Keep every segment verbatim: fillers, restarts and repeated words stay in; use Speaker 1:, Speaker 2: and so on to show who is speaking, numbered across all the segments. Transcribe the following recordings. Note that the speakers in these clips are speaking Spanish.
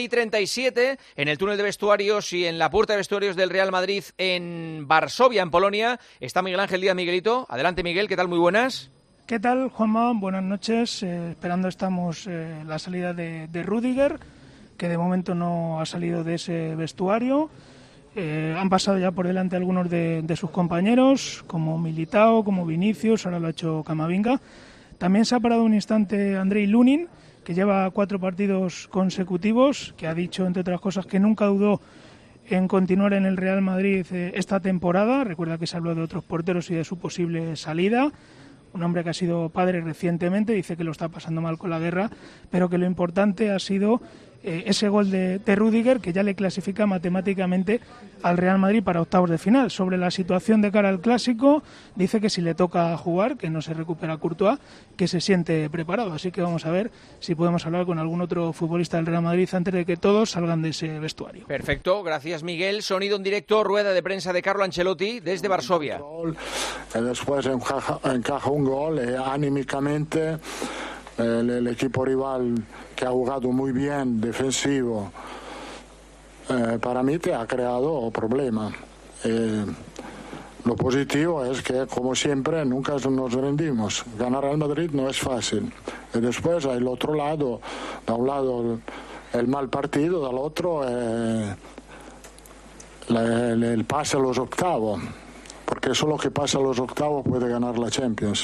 Speaker 1: Y treinta y siete en el túnel de vestuarios y en la puerta de vestuarios del Real Madrid en Varsovia, en Polonia, está Miguel Ángel Díaz. Miguelito, adelante Miguel, ¿qué tal? Muy buenas.
Speaker 2: ¿Qué tal, Juanma? Buenas noches. Eh, esperando estamos eh, la salida de, de Rüdiger, que de momento no ha salido de ese vestuario. Eh, han pasado ya por delante algunos de, de sus compañeros, como Militao, como Vinicius, ahora lo ha hecho Camavinga. También se ha parado un instante Andrei Lunin, que lleva cuatro partidos consecutivos, que ha dicho, entre otras cosas, que nunca dudó en continuar en el Real Madrid eh, esta temporada. Recuerda que se habló de otros porteros y de su posible salida. Un hombre que ha sido padre recientemente, dice que lo está pasando mal con la guerra, pero que lo importante ha sido eh, ese gol de, de Rüdiger, que ya le clasifica matemáticamente al Real Madrid para octavos de final. Sobre la situación de cara al Clásico, dice que si le toca jugar, que no se recupera Courtois, que se siente preparado. Así que vamos a ver si podemos hablar con algún otro futbolista del Real Madrid antes de que todos salgan de ese vestuario.
Speaker 1: Perfecto, gracias Miguel. Sonido en directo, rueda de prensa de Carlo Ancelotti desde Varsovia.
Speaker 3: Y después encaja, encaja un gol y anímicamente el, el equipo rival, que ha jugado muy bien defensivo, eh, para mí te ha creado problema. Eh, lo positivo es que, como siempre, nunca nos rendimos. Ganar al Madrid no es fácil. Y después hay el otro lado, da un lado el, el mal partido, del otro eh, la, el, el pase a los octavos, porque solo que pasa a los octavos puede ganar la Champions.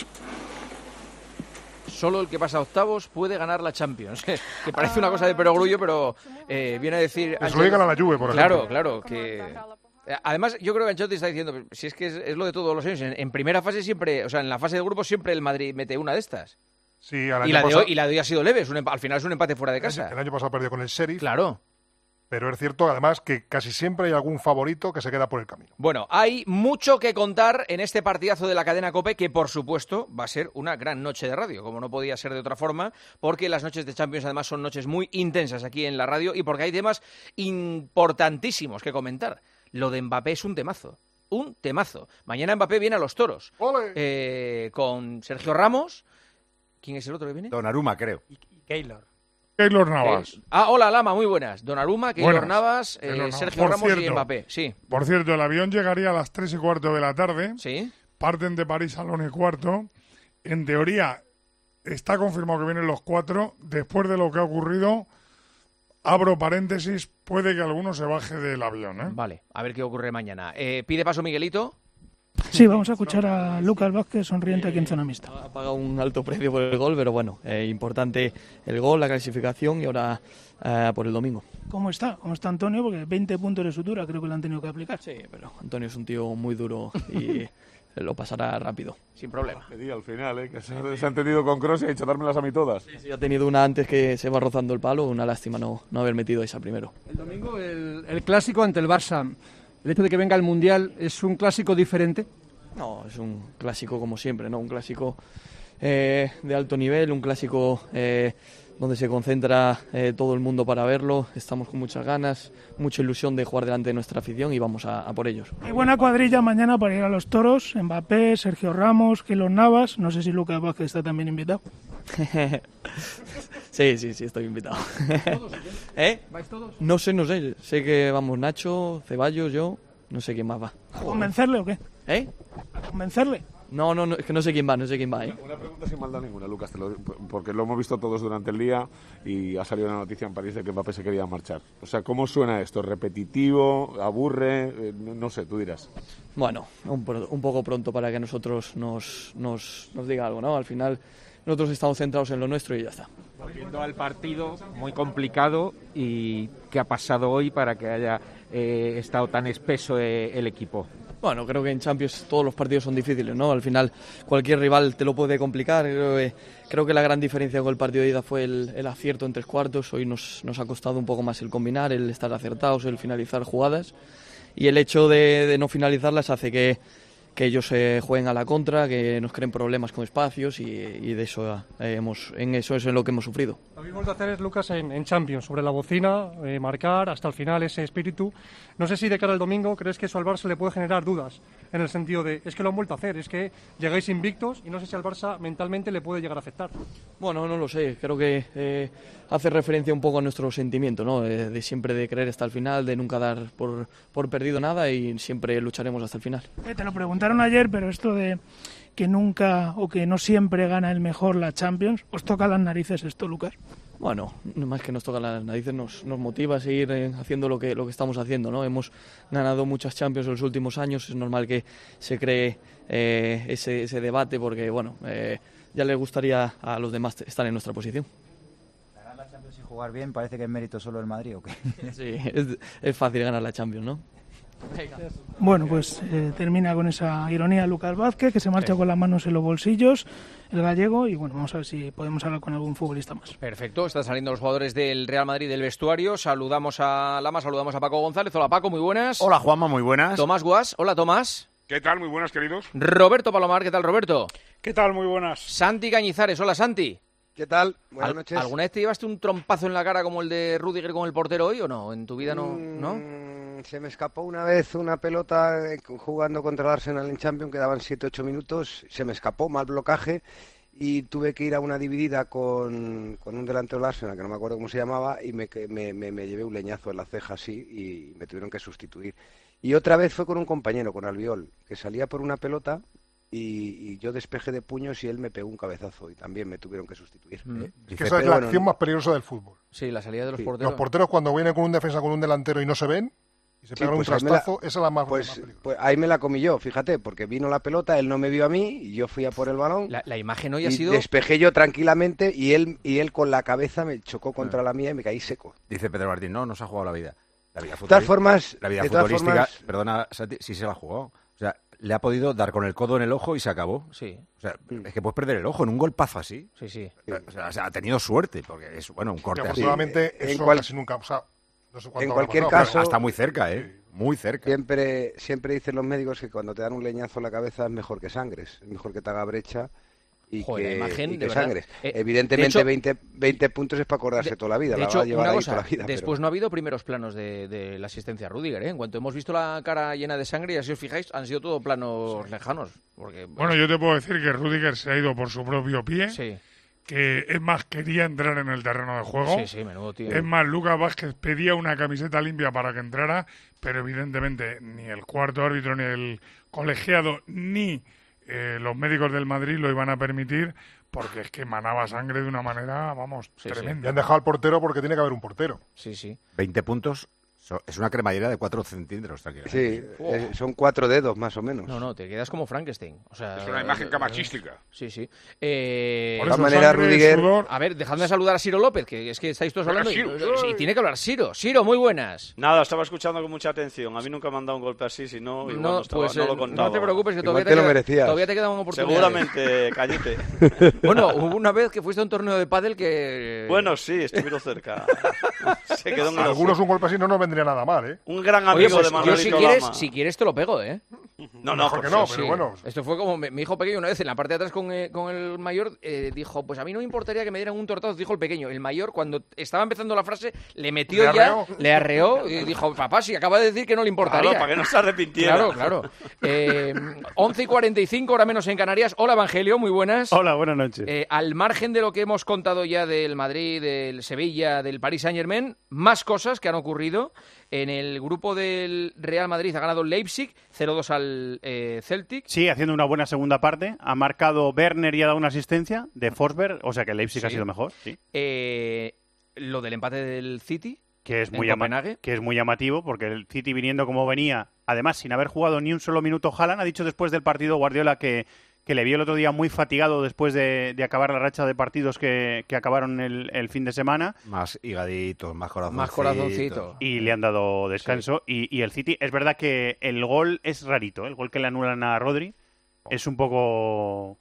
Speaker 1: Solo el que pasa a octavos puede ganar la Champions. Que parece una cosa de perogrullo, pero eh, viene a decir...
Speaker 4: Eso le gana la Juve, por
Speaker 1: Claro,
Speaker 4: ejemplo.
Speaker 1: claro, que... Además, yo creo que Ancelotti está diciendo, si es que es, es lo de todos los años, en, en primera fase siempre, o sea, en la fase de grupo siempre el Madrid mete una de estas.
Speaker 4: Sí, al año
Speaker 1: y, la
Speaker 4: pasado,
Speaker 1: de hoy, y la de hoy ha sido leve, es un, al final es un empate fuera de casa.
Speaker 4: El año pasado perdió con el Sheriff.
Speaker 1: Claro.
Speaker 4: Pero es cierto, además, que casi siempre hay algún favorito que se queda por el camino.
Speaker 1: Bueno, hay mucho que contar en este partidazo de la cadena COPE, que por supuesto va a ser una gran noche de radio, como no podía ser de otra forma, porque las noches de Champions además son noches muy intensas aquí en la radio y porque hay temas importantísimos que comentar. Lo de Mbappé es un temazo, un temazo. Mañana Mbappé viene a los Toros, eh, con Sergio Ramos. ¿Quién es el otro que viene?
Speaker 5: Donnarumma, creo.
Speaker 6: Y, y Keylor.
Speaker 4: Keylor Navas.
Speaker 1: Eh, ah, hola, Lama, muy buenas. Donnarumma, Keylor
Speaker 4: Buenas.
Speaker 1: Navas, eh,
Speaker 4: Keylor Navas.
Speaker 1: Sergio
Speaker 4: Por
Speaker 1: Ramos y
Speaker 4: cierto,
Speaker 1: Mbappé. Sí,
Speaker 4: Por cierto, el avión llegaría a las tres y cuarto de la tarde.
Speaker 1: sí.
Speaker 4: Parten de París a la una y cuarto. En teoría, está confirmado que vienen los cuatro. Después de lo que ha ocurrido, abro paréntesis, puede que alguno se baje del avión, ¿eh?
Speaker 1: Vale, a ver qué ocurre mañana. Eh, ¿Pide paso Miguelito?
Speaker 2: Sí, vamos a escuchar a Lucas Vázquez, sonriente aquí en zona mixta.
Speaker 7: Ha pagado un alto precio por el gol, pero bueno, eh, importante el gol, la clasificación y ahora eh, por el domingo.
Speaker 2: ¿Cómo está? ¿Cómo está Antonio? Porque veinte puntos de sutura creo que le han tenido que aplicar.
Speaker 7: Sí, pero Antonio es un tío muy duro y lo pasará rápido.
Speaker 1: Sin problema.
Speaker 5: Pedí al final, ¿eh? Que se, se ha entendido con Kroos y ha dicho dármelas a mí todas.
Speaker 7: Sí, sí, ha tenido una antes que se va rozando el palo, una lástima no, no haber metido esa primero.
Speaker 6: El domingo el, el clásico ante el Barça. El hecho de que venga el Mundial es un clásico diferente.
Speaker 7: No, es un clásico como siempre, ¿no? Un clásico eh, de alto nivel, un clásico eh, donde se concentra eh, todo el mundo para verlo. Estamos con muchas ganas, mucha ilusión de jugar delante de nuestra afición y vamos a, a por ellos.
Speaker 2: Hay buena cuadrilla mañana para ir a los Toros. Mbappé, Sergio Ramos, Keylor Navas. No sé si Lucas Vázquez está también invitado.
Speaker 7: Sí, sí, sí, estoy invitado.
Speaker 6: ¿Todos?
Speaker 7: ¿Eh?
Speaker 6: ¿Vais todos?
Speaker 7: No sé, no sé. Sé que vamos Nacho, Ceballos, yo. No sé quién más va.
Speaker 2: ¿A convencerle o qué?
Speaker 7: ¿Eh?
Speaker 2: ¿A convencerle?
Speaker 7: No, no, no, es que no sé quién va, no sé quién va, ¿eh?
Speaker 5: Una pregunta sin maldad ninguna, Lucas, te lo, porque lo hemos visto todos durante el día y ha salido una noticia en París de que Mbappé se quería marchar. O sea, ¿cómo suena esto? ¿Repetitivo? ¿Aburre? Eh, no, no sé, tú dirás.
Speaker 7: Bueno, un, un poco pronto para que nosotros nos, nos, nos diga algo, ¿no? Al final nosotros estamos centrados en lo nuestro y ya está.
Speaker 8: Volviendo al partido, muy complicado, y ¿qué ha pasado hoy para que haya eh, estado tan espeso eh, el equipo?
Speaker 7: Bueno, creo que en Champions todos los partidos son difíciles, ¿no? Al final cualquier rival te lo puede complicar. Creo que, creo que la gran diferencia con el partido de ida fue el, el acierto en tres cuartos. Hoy nos, nos ha costado un poco más el combinar, el estar acertados, el finalizar jugadas. Y el hecho de, de no finalizarlas hace que, que ellos eh, jueguen a la contra, que nos creen problemas con espacios y, y de eso eh, hemos, en eso es en lo que hemos sufrido.
Speaker 6: Lo mismo de hacer es, Lucas, en, en Champions, sobre la bocina, eh, marcar hasta el final ese espíritu. No sé si de cara al domingo crees que eso al Barça le puede generar dudas, en el sentido de, es que lo han vuelto a hacer, es que llegáis invictos y no sé si al Barça mentalmente le puede llegar a afectar.
Speaker 7: Bueno, no lo sé, creo que eh, hace referencia un poco a nuestro sentimiento, ¿no? De, de siempre de creer hasta el final, de nunca dar por, por perdido nada y siempre lucharemos hasta el final.
Speaker 2: Eh, te lo preguntaron ayer, pero esto de que nunca o que no siempre gana el mejor la Champions, ¿os toca las narices esto, Lucas?
Speaker 7: Bueno, más que nos toca las narices, nos, nos motiva a seguir eh, haciendo lo que, lo que estamos haciendo, ¿no? Hemos ganado muchas Champions en los últimos años, es normal que se cree eh, ese, ese debate porque, bueno, eh, ya les gustaría a los demás estar en nuestra posición.
Speaker 9: Ganar la Champions y jugar bien, parece que es mérito solo del Madrid, ¿o qué?
Speaker 7: Sí, es, es fácil ganar la Champions, ¿no?
Speaker 2: Bueno, pues eh, termina con esa ironía Lucas Vázquez, que se marcha sí. con las manos en los bolsillos, el gallego, y bueno, vamos a ver si podemos hablar con algún futbolista más.
Speaker 1: Perfecto, están saliendo los jugadores del Real Madrid del vestuario. Saludamos a Lama, saludamos a Paco González. Hola Paco, muy buenas.
Speaker 10: Hola Juanma, muy buenas.
Speaker 1: Tomás Guas, hola Tomás.
Speaker 11: ¿Qué tal? Muy buenas, queridos.
Speaker 1: Roberto Palomar, ¿qué tal, Roberto?
Speaker 11: ¿Qué tal? Muy buenas.
Speaker 1: Santi Cañizares, hola Santi.
Speaker 12: ¿Qué tal? Buenas
Speaker 1: ¿Al,
Speaker 12: noches.
Speaker 1: ¿Alguna vez te llevaste un trompazo en la cara como el de Rüdiger con el portero hoy o no? ¿En tu vida no?
Speaker 12: Mm,
Speaker 1: ¿no?
Speaker 12: Se me escapó una vez una pelota jugando contra el Arsenal en Champions, quedaban siete ocho minutos, se me escapó, mal blocaje, y tuve que ir a una dividida con, con un delantero del Arsenal, que no me acuerdo cómo se llamaba, y me, me, me, me llevé un leñazo en la ceja así y me tuvieron que sustituir. Y otra vez fue con un compañero, con Albiol, que salía por una pelota y, y yo despejé de puños y él me pegó un cabezazo y también me tuvieron que sustituir.
Speaker 13: Mm.
Speaker 12: Eh,
Speaker 13: es que esa es la bueno, acción más peligrosa del fútbol.
Speaker 1: Sí, la salida de los
Speaker 12: sí.
Speaker 1: porteros.
Speaker 13: Los porteros cuando vienen con un defensa con un delantero y no se ven y se
Speaker 12: sí,
Speaker 13: pegan
Speaker 12: pues
Speaker 13: un trastazo,
Speaker 12: la,
Speaker 13: esa es la más,
Speaker 12: pues,
Speaker 13: más peligrosa.
Speaker 12: Pues ahí me la comí yo, fíjate, porque vino la pelota, él no me vio a mí y yo fui a por el balón.
Speaker 1: La, la imagen hoy ha
Speaker 12: y
Speaker 1: sido...
Speaker 12: despejé yo tranquilamente y él y él con la cabeza me chocó contra ah. la mía y me caí seco.
Speaker 10: Dice Pedro Martín, no, no se ha jugado la vida. La vida
Speaker 12: de todas formas,
Speaker 10: la vida
Speaker 12: de
Speaker 10: futbolística,
Speaker 12: formas...
Speaker 10: perdona, Santi, sí se la ha jugado. O sea, le ha podido dar con el codo en el ojo y se acabó.
Speaker 1: Sí.
Speaker 10: O sea, es que puedes perder el ojo en un golpazo así.
Speaker 1: Sí, sí.
Speaker 10: O sea, o sea ha tenido suerte, porque es, bueno, un corte
Speaker 13: sí,
Speaker 10: así.
Speaker 13: Afortunadamente,
Speaker 12: sí.
Speaker 13: eso
Speaker 12: cual...
Speaker 13: casi nunca... O sea, no sé
Speaker 12: en cualquier
Speaker 13: pasado,
Speaker 12: caso...
Speaker 10: Hasta muy cerca, ¿eh? Muy cerca.
Speaker 12: Siempre, siempre dicen los médicos que cuando te dan un leñazo en la cabeza es mejor que sangres. Es mejor que te haga brecha y
Speaker 1: Joder,
Speaker 12: que,
Speaker 1: imagen,
Speaker 12: y que
Speaker 1: de
Speaker 12: sangres.
Speaker 1: Eh,
Speaker 12: Evidentemente
Speaker 1: hecho,
Speaker 12: veinte, veinte puntos es para acordarse
Speaker 1: de,
Speaker 12: toda la vida.
Speaker 1: De
Speaker 12: la
Speaker 1: hecho,
Speaker 12: va a llevar
Speaker 1: una
Speaker 12: ahí
Speaker 1: cosa,
Speaker 12: toda la vida,
Speaker 1: después
Speaker 12: pero...
Speaker 1: no ha habido primeros planos de, de la asistencia a Rüdiger, ¿eh? En cuanto hemos visto la cara llena de sangre, y así os fijáis, han sido todo planos sí. lejanos. Porque,
Speaker 4: bueno, yo te puedo decir que Rüdiger se ha ido por su propio pie.
Speaker 1: Sí.
Speaker 4: Que es más, quería entrar en el terreno de juego.
Speaker 1: Sí, sí, menudo tío.
Speaker 4: Es más, Lucas Vázquez pedía una camiseta limpia para que entrara, pero evidentemente ni el cuarto árbitro, ni el colegiado, ni eh, los médicos del Madrid lo iban a permitir, porque es que manaba sangre de una manera, vamos,
Speaker 1: sí,
Speaker 4: tremenda.
Speaker 13: Sí. Y han dejado al portero porque tiene que haber un portero.
Speaker 1: Sí, sí.
Speaker 10: veinte puntos. Es una cremallera de cuatro centímetros.
Speaker 12: Sí, oh. eh, son cuatro dedos más o menos.
Speaker 1: No, no, te quedas como Frankenstein. O sea,
Speaker 11: es una imagen camachística.
Speaker 1: Sí, sí. Eh,
Speaker 12: Por esa manera, Rüdiger...
Speaker 1: A ver, dejadme saludar a Ciro López, que es que estáis todos hablando.
Speaker 11: Ciro,
Speaker 1: y, sí, tiene que hablar Ciro. Ciro, muy buenas.
Speaker 14: Nada, estaba escuchando con mucha atención. A mí nunca me han dado un golpe así, si no, igual no, no, estaba,
Speaker 1: pues,
Speaker 14: no lo contaba.
Speaker 1: No te preocupes, que todavía
Speaker 12: te,
Speaker 1: te,
Speaker 12: lo
Speaker 1: queda,
Speaker 12: merecías.
Speaker 1: todavía te queda una oportunidad.
Speaker 14: Seguramente, cállate.
Speaker 1: Bueno, hubo una vez que fuiste a un torneo de pádel que...
Speaker 14: Bueno, sí, estuvieron cerca. Se quedó en
Speaker 13: Algunos un golpe así no nos vendría nada mal, ¿eh?
Speaker 14: Un gran amigo.
Speaker 1: Oye, pues
Speaker 14: de Manuelito
Speaker 1: yo si quieres,
Speaker 14: Lama.
Speaker 1: si quieres te lo pego, ¿eh?
Speaker 14: No, no,
Speaker 13: mejor que no,
Speaker 1: sí,
Speaker 13: pero bueno.
Speaker 1: Esto fue como mi, mi hijo pequeño una vez en la parte de atrás con, eh, con el mayor, eh, dijo, pues a mí no me importaría que me dieran un tortazo, dijo el pequeño. El mayor, cuando estaba empezando la frase, le metió
Speaker 13: ¿Le
Speaker 1: ya,
Speaker 13: arreó?
Speaker 1: le arreó y dijo, papá, si acaba de decir que no le importaría.
Speaker 14: Claro, para que no se arrepintiera.
Speaker 1: Claro, claro. Eh, once y cuarenta y cinco, hora menos en Canarias. Hola, Evangelio, muy buenas.
Speaker 15: Hola, buenas noches.
Speaker 1: Eh, al margen de lo que hemos contado ya del Madrid, del Sevilla, del Paris Saint-Germain, más cosas que han ocurrido. En el grupo del Real Madrid ha ganado Leipzig, cero dos al eh, Celtic.
Speaker 15: Sí, haciendo una buena segunda parte. Ha marcado Werner y ha dado una asistencia de Forsberg, o sea que Leipzig sí. ha sido mejor. Sí.
Speaker 1: Eh, lo del empate del City,
Speaker 15: que es, muy que es muy llamativo, porque el City viniendo como venía, además sin haber jugado ni un solo minuto Haaland, ha dicho después del partido Guardiola que... que le vio el otro día muy fatigado después de, de acabar la racha de partidos que, que acabaron el, el fin de semana.
Speaker 10: Más higaditos, más corazoncitos.
Speaker 1: Más corazoncito.
Speaker 15: Y le han dado descanso. Sí. Y, y el City, es verdad que el gol es rarito, el gol que le anulan a Rodri oh. es un poco...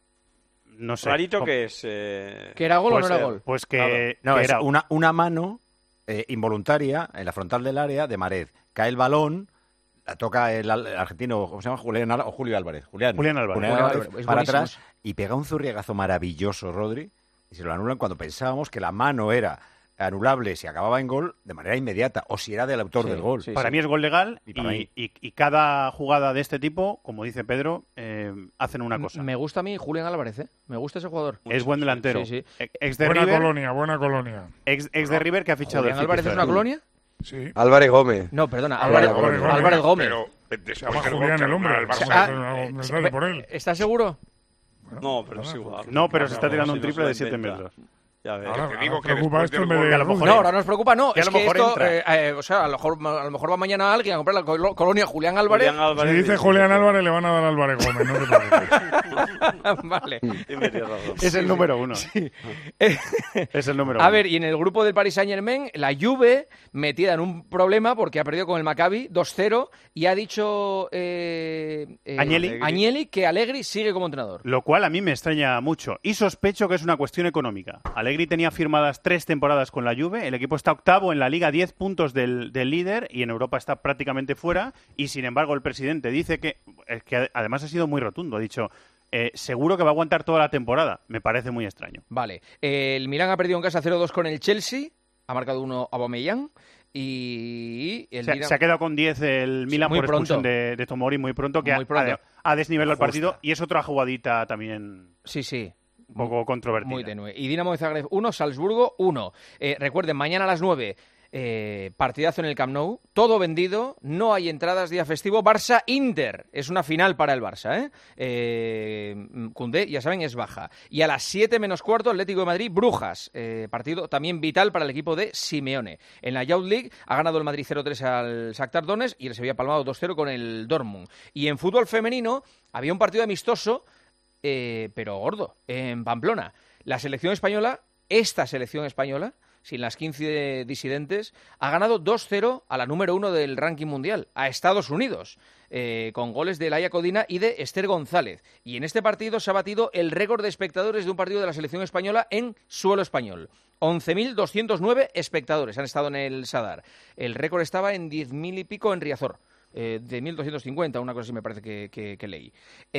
Speaker 15: No sé.
Speaker 14: ¿Rarito qué es? Eh...
Speaker 1: ¿Que era gol
Speaker 15: pues,
Speaker 1: o no era gol?
Speaker 15: Pues que,
Speaker 10: no,
Speaker 15: que
Speaker 10: es
Speaker 15: era
Speaker 10: una, una mano eh, involuntaria en la frontal del área de Mahrez. Cae el balón... la toca el, al- el argentino, ¿cómo se llama? Julián Al- o Julio Álvarez. Julián,
Speaker 15: Julián Álvarez.
Speaker 10: Julián
Speaker 1: Julián
Speaker 10: Álvarez
Speaker 1: Álvarez, es
Speaker 10: para
Speaker 1: buenísimo.
Speaker 10: atrás y pega un zurriagazo maravilloso, Rodri, y se lo anulan cuando pensábamos que la mano era anulable si acababa en gol de manera inmediata, o si era del autor
Speaker 1: Sí,
Speaker 10: del gol.
Speaker 1: sí,
Speaker 15: Para mí es gol legal
Speaker 10: Y
Speaker 15: y,
Speaker 10: para mí.
Speaker 15: y- y cada jugada de este tipo, como dice Pedro, eh, hacen una cosa.
Speaker 1: Me gusta a mí Julián Álvarez, ¿eh? Me gusta ese jugador.
Speaker 15: Es buen delantero.
Speaker 1: Sí, sí.
Speaker 15: E- Ex de
Speaker 4: Buena
Speaker 15: River,
Speaker 4: colonia, buena colonia.
Speaker 15: ex, ex de River que ha fichado
Speaker 1: ¿Julián
Speaker 15: el City
Speaker 1: Álvarez es
Speaker 15: este
Speaker 1: una
Speaker 15: verano.
Speaker 1: colonia?
Speaker 4: Sí.
Speaker 12: Álvarez Gómez.
Speaker 1: No, perdona,
Speaker 12: Álvarez
Speaker 1: Álvarez,
Speaker 12: Gómez.
Speaker 1: Álvarez Gómez.
Speaker 11: Pero
Speaker 4: Se
Speaker 11: después
Speaker 4: llama
Speaker 11: del gol
Speaker 4: Julián
Speaker 11: que
Speaker 4: el hombre.
Speaker 11: anula el
Speaker 4: Vamos
Speaker 11: Barça.
Speaker 4: a
Speaker 1: Ah,
Speaker 4: hacer una-
Speaker 1: eh,
Speaker 4: un detalle por él.
Speaker 1: ¿Estás seguro?
Speaker 14: No, pero es igual.
Speaker 15: No, pero se está tirando un
Speaker 14: Si no
Speaker 15: triple
Speaker 14: se
Speaker 15: de
Speaker 14: lo
Speaker 15: siete
Speaker 14: inventa.
Speaker 15: metros.
Speaker 14: Ya ves.
Speaker 4: Ahora,
Speaker 11: te digo
Speaker 4: ahora
Speaker 11: que
Speaker 4: preocupa
Speaker 11: después
Speaker 4: esto
Speaker 11: del
Speaker 4: en vez
Speaker 11: gol-
Speaker 4: de
Speaker 15: Que a lo mejor-
Speaker 4: Rodri.
Speaker 1: No, ahora nos preocupa, no.
Speaker 15: Que a
Speaker 1: Es
Speaker 15: lo
Speaker 1: que
Speaker 15: mejor
Speaker 1: esto,
Speaker 15: entra.
Speaker 1: eh, eh, o sea, a lo, mejor, a lo mejor va mañana alguien a comprar la colo- colonia Julián Álvarez.
Speaker 14: Julián Álvarez
Speaker 4: Si dice
Speaker 14: dice
Speaker 4: Julián
Speaker 14: que-
Speaker 4: Álvarez, le van a dar a Álvarez Gómez, no te preocupes.
Speaker 1: Vale.
Speaker 14: Y me tiene razón.
Speaker 15: Es el número uno. Es el número
Speaker 1: A
Speaker 15: uno.
Speaker 1: ver, y en el grupo del Paris Saint-Germain, la Juve metida en un problema porque ha perdido con el Maccabi dos cero y ha dicho eh, eh,
Speaker 15: Agnelli.
Speaker 1: Agnelli que Allegri sigue como entrenador.
Speaker 15: Lo cual a mí me extraña mucho y sospecho que es una cuestión económica. Allegri tenía firmadas tres temporadas con la Juve, el equipo está octavo en la Liga, diez puntos del, del líder y en Europa está prácticamente fuera y sin embargo el presidente dice que, es que además ha sido muy rotundo, ha dicho eh, seguro que va a aguantar toda la temporada. Me parece muy extraño.
Speaker 1: Vale. Eh, el Milán ha perdido en casa cero dos con el Chelsea, ha marcado uno Aubameyang y el
Speaker 15: Se,
Speaker 1: Dinamo-
Speaker 15: se ha quedado con diez el Milan
Speaker 1: muy
Speaker 15: por expulsión
Speaker 1: pronto.
Speaker 15: de, de Tomori muy pronto, que
Speaker 1: Muy
Speaker 15: ha-
Speaker 1: pronto.
Speaker 15: Ha, ha desnivelado el
Speaker 1: Justa.
Speaker 15: partido y es otra jugadita también
Speaker 1: Sí, sí.
Speaker 15: un poco controvertida.
Speaker 1: Muy tenue. Y Dinamo de Zagreb uno, Salzburgo uno. Eh, recuerden, mañana a las nueve, eh, partidazo en el Camp Nou, todo vendido, no hay entradas, día festivo. Barça-Inter, es una final para el Barça, ¿eh? eh Koundé, ya saben, es baja. Y a las siete menos cuarto, Atlético de Madrid, Brujas, eh, partido también vital para el equipo de Simeone. En la Youth League ha ganado el Madrid cero tres al Shakhtar Donetsk y el Sevilla palmado dos cero con el Dortmund. Y en fútbol femenino había un partido amistoso, eh, pero gordo, en Pamplona. La selección española, esta selección española, sin las quince disidentes, ha ganado dos cero a la número uno del ranking mundial, a Estados Unidos, eh, con goles de Laia Codina y de Esther González. Y en este partido se ha batido el récord de espectadores de un partido de la selección española en suelo español. once mil doscientos nueve espectadores han estado en el Sadar. El récord estaba en diez mil y pico en Riazor. Eh, de mil doscientos cincuenta, una cosa así me parece que, que, que leí.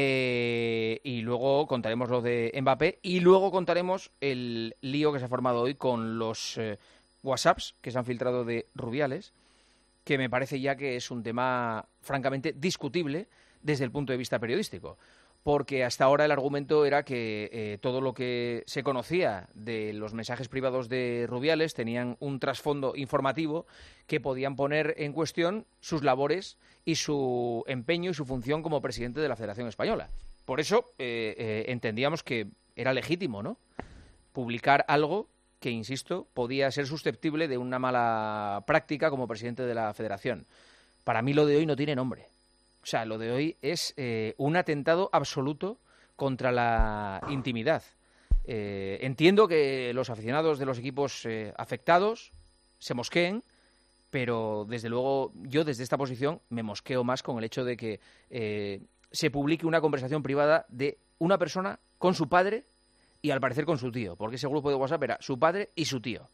Speaker 1: Eh, y luego contaremos lo de Mbappé y luego contaremos el lío que se ha formado hoy con los eh, WhatsApps que se han filtrado de Rubiales, que me parece ya que es un tema francamente discutible desde el punto de vista periodístico. Porque hasta ahora el argumento era que eh, todo lo que se conocía de los mensajes privados de Rubiales tenían un trasfondo informativo que podían poner en cuestión sus labores y su empeño y su función como presidente de la Federación Española. Por eso eh, eh, entendíamos que era legítimo, ¿no?, publicar algo que, insisto, podía ser susceptible de una mala práctica como presidente de la Federación. Para mí lo de hoy no tiene nombre. O sea, lo de hoy es eh, un atentado absoluto contra la intimidad. Eh, entiendo que los aficionados de los equipos eh, afectados se mosqueen, pero desde luego yo desde esta posición me mosqueo más con el hecho de que eh, se publique una conversación privada de una persona con su padre y al parecer con su tío, porque ese grupo de WhatsApp era su padre y su tío.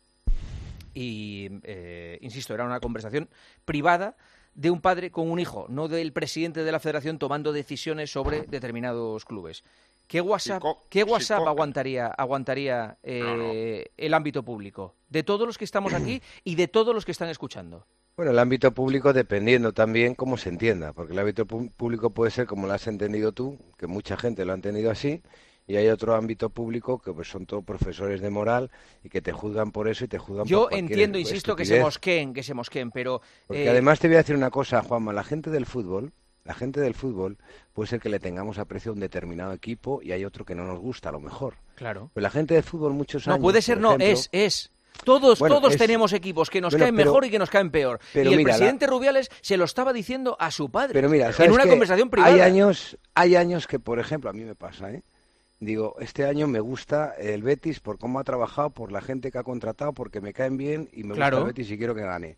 Speaker 1: Y, eh, insisto, era una conversación privada de un padre con un hijo, no del presidente de la federación tomando decisiones sobre determinados clubes. ¿Qué WhatsApp,
Speaker 11: Psico-
Speaker 1: ¿qué WhatsApp
Speaker 11: psico-
Speaker 1: aguantaría, aguantaría eh, el ámbito público? De todos los que estamos aquí y de todos los que están escuchando.
Speaker 12: Bueno, el ámbito público dependiendo también cómo se entienda, porque el ámbito pu- público puede ser como lo has entendido tú, que mucha gente lo ha entendido así, y hay otro ámbito público que pues son todos profesores de moral y que te juzgan por eso y te juzgan
Speaker 1: Yo
Speaker 12: por cualquier
Speaker 1: entiendo, insisto, que se
Speaker 12: estupidez.
Speaker 1: mosqueen, que se mosqueen, pero...
Speaker 12: Porque
Speaker 1: eh,
Speaker 12: además te voy a decir una cosa, Juanma, la gente del fútbol, la gente del fútbol puede ser que le tengamos aprecio a un determinado equipo y hay otro que no nos gusta a lo mejor.
Speaker 1: Claro.
Speaker 12: Pero la gente del fútbol muchos años...
Speaker 1: No, puede ser,
Speaker 12: por
Speaker 1: no,
Speaker 12: ejemplo-
Speaker 1: es, es. Todos,
Speaker 12: Bueno,
Speaker 1: todos
Speaker 12: es-
Speaker 1: tenemos equipos que nos
Speaker 12: Bueno,
Speaker 1: caen
Speaker 12: pero-
Speaker 1: mejor y que nos caen peor.
Speaker 12: pero
Speaker 1: Y el
Speaker 12: mira, la-
Speaker 1: presidente Rubiales se lo estaba diciendo a su padre
Speaker 12: Pero mira,
Speaker 1: en
Speaker 12: ¿sabes
Speaker 1: una
Speaker 12: qué?
Speaker 1: conversación privada.
Speaker 12: Hay años, hay años que, por ejemplo, a mí me pasa, ¿eh? Digo, este año me gusta el Betis por cómo ha trabajado, por la gente que ha contratado, porque me caen bien y me
Speaker 1: Claro.
Speaker 12: gusta el Betis y quiero que gane.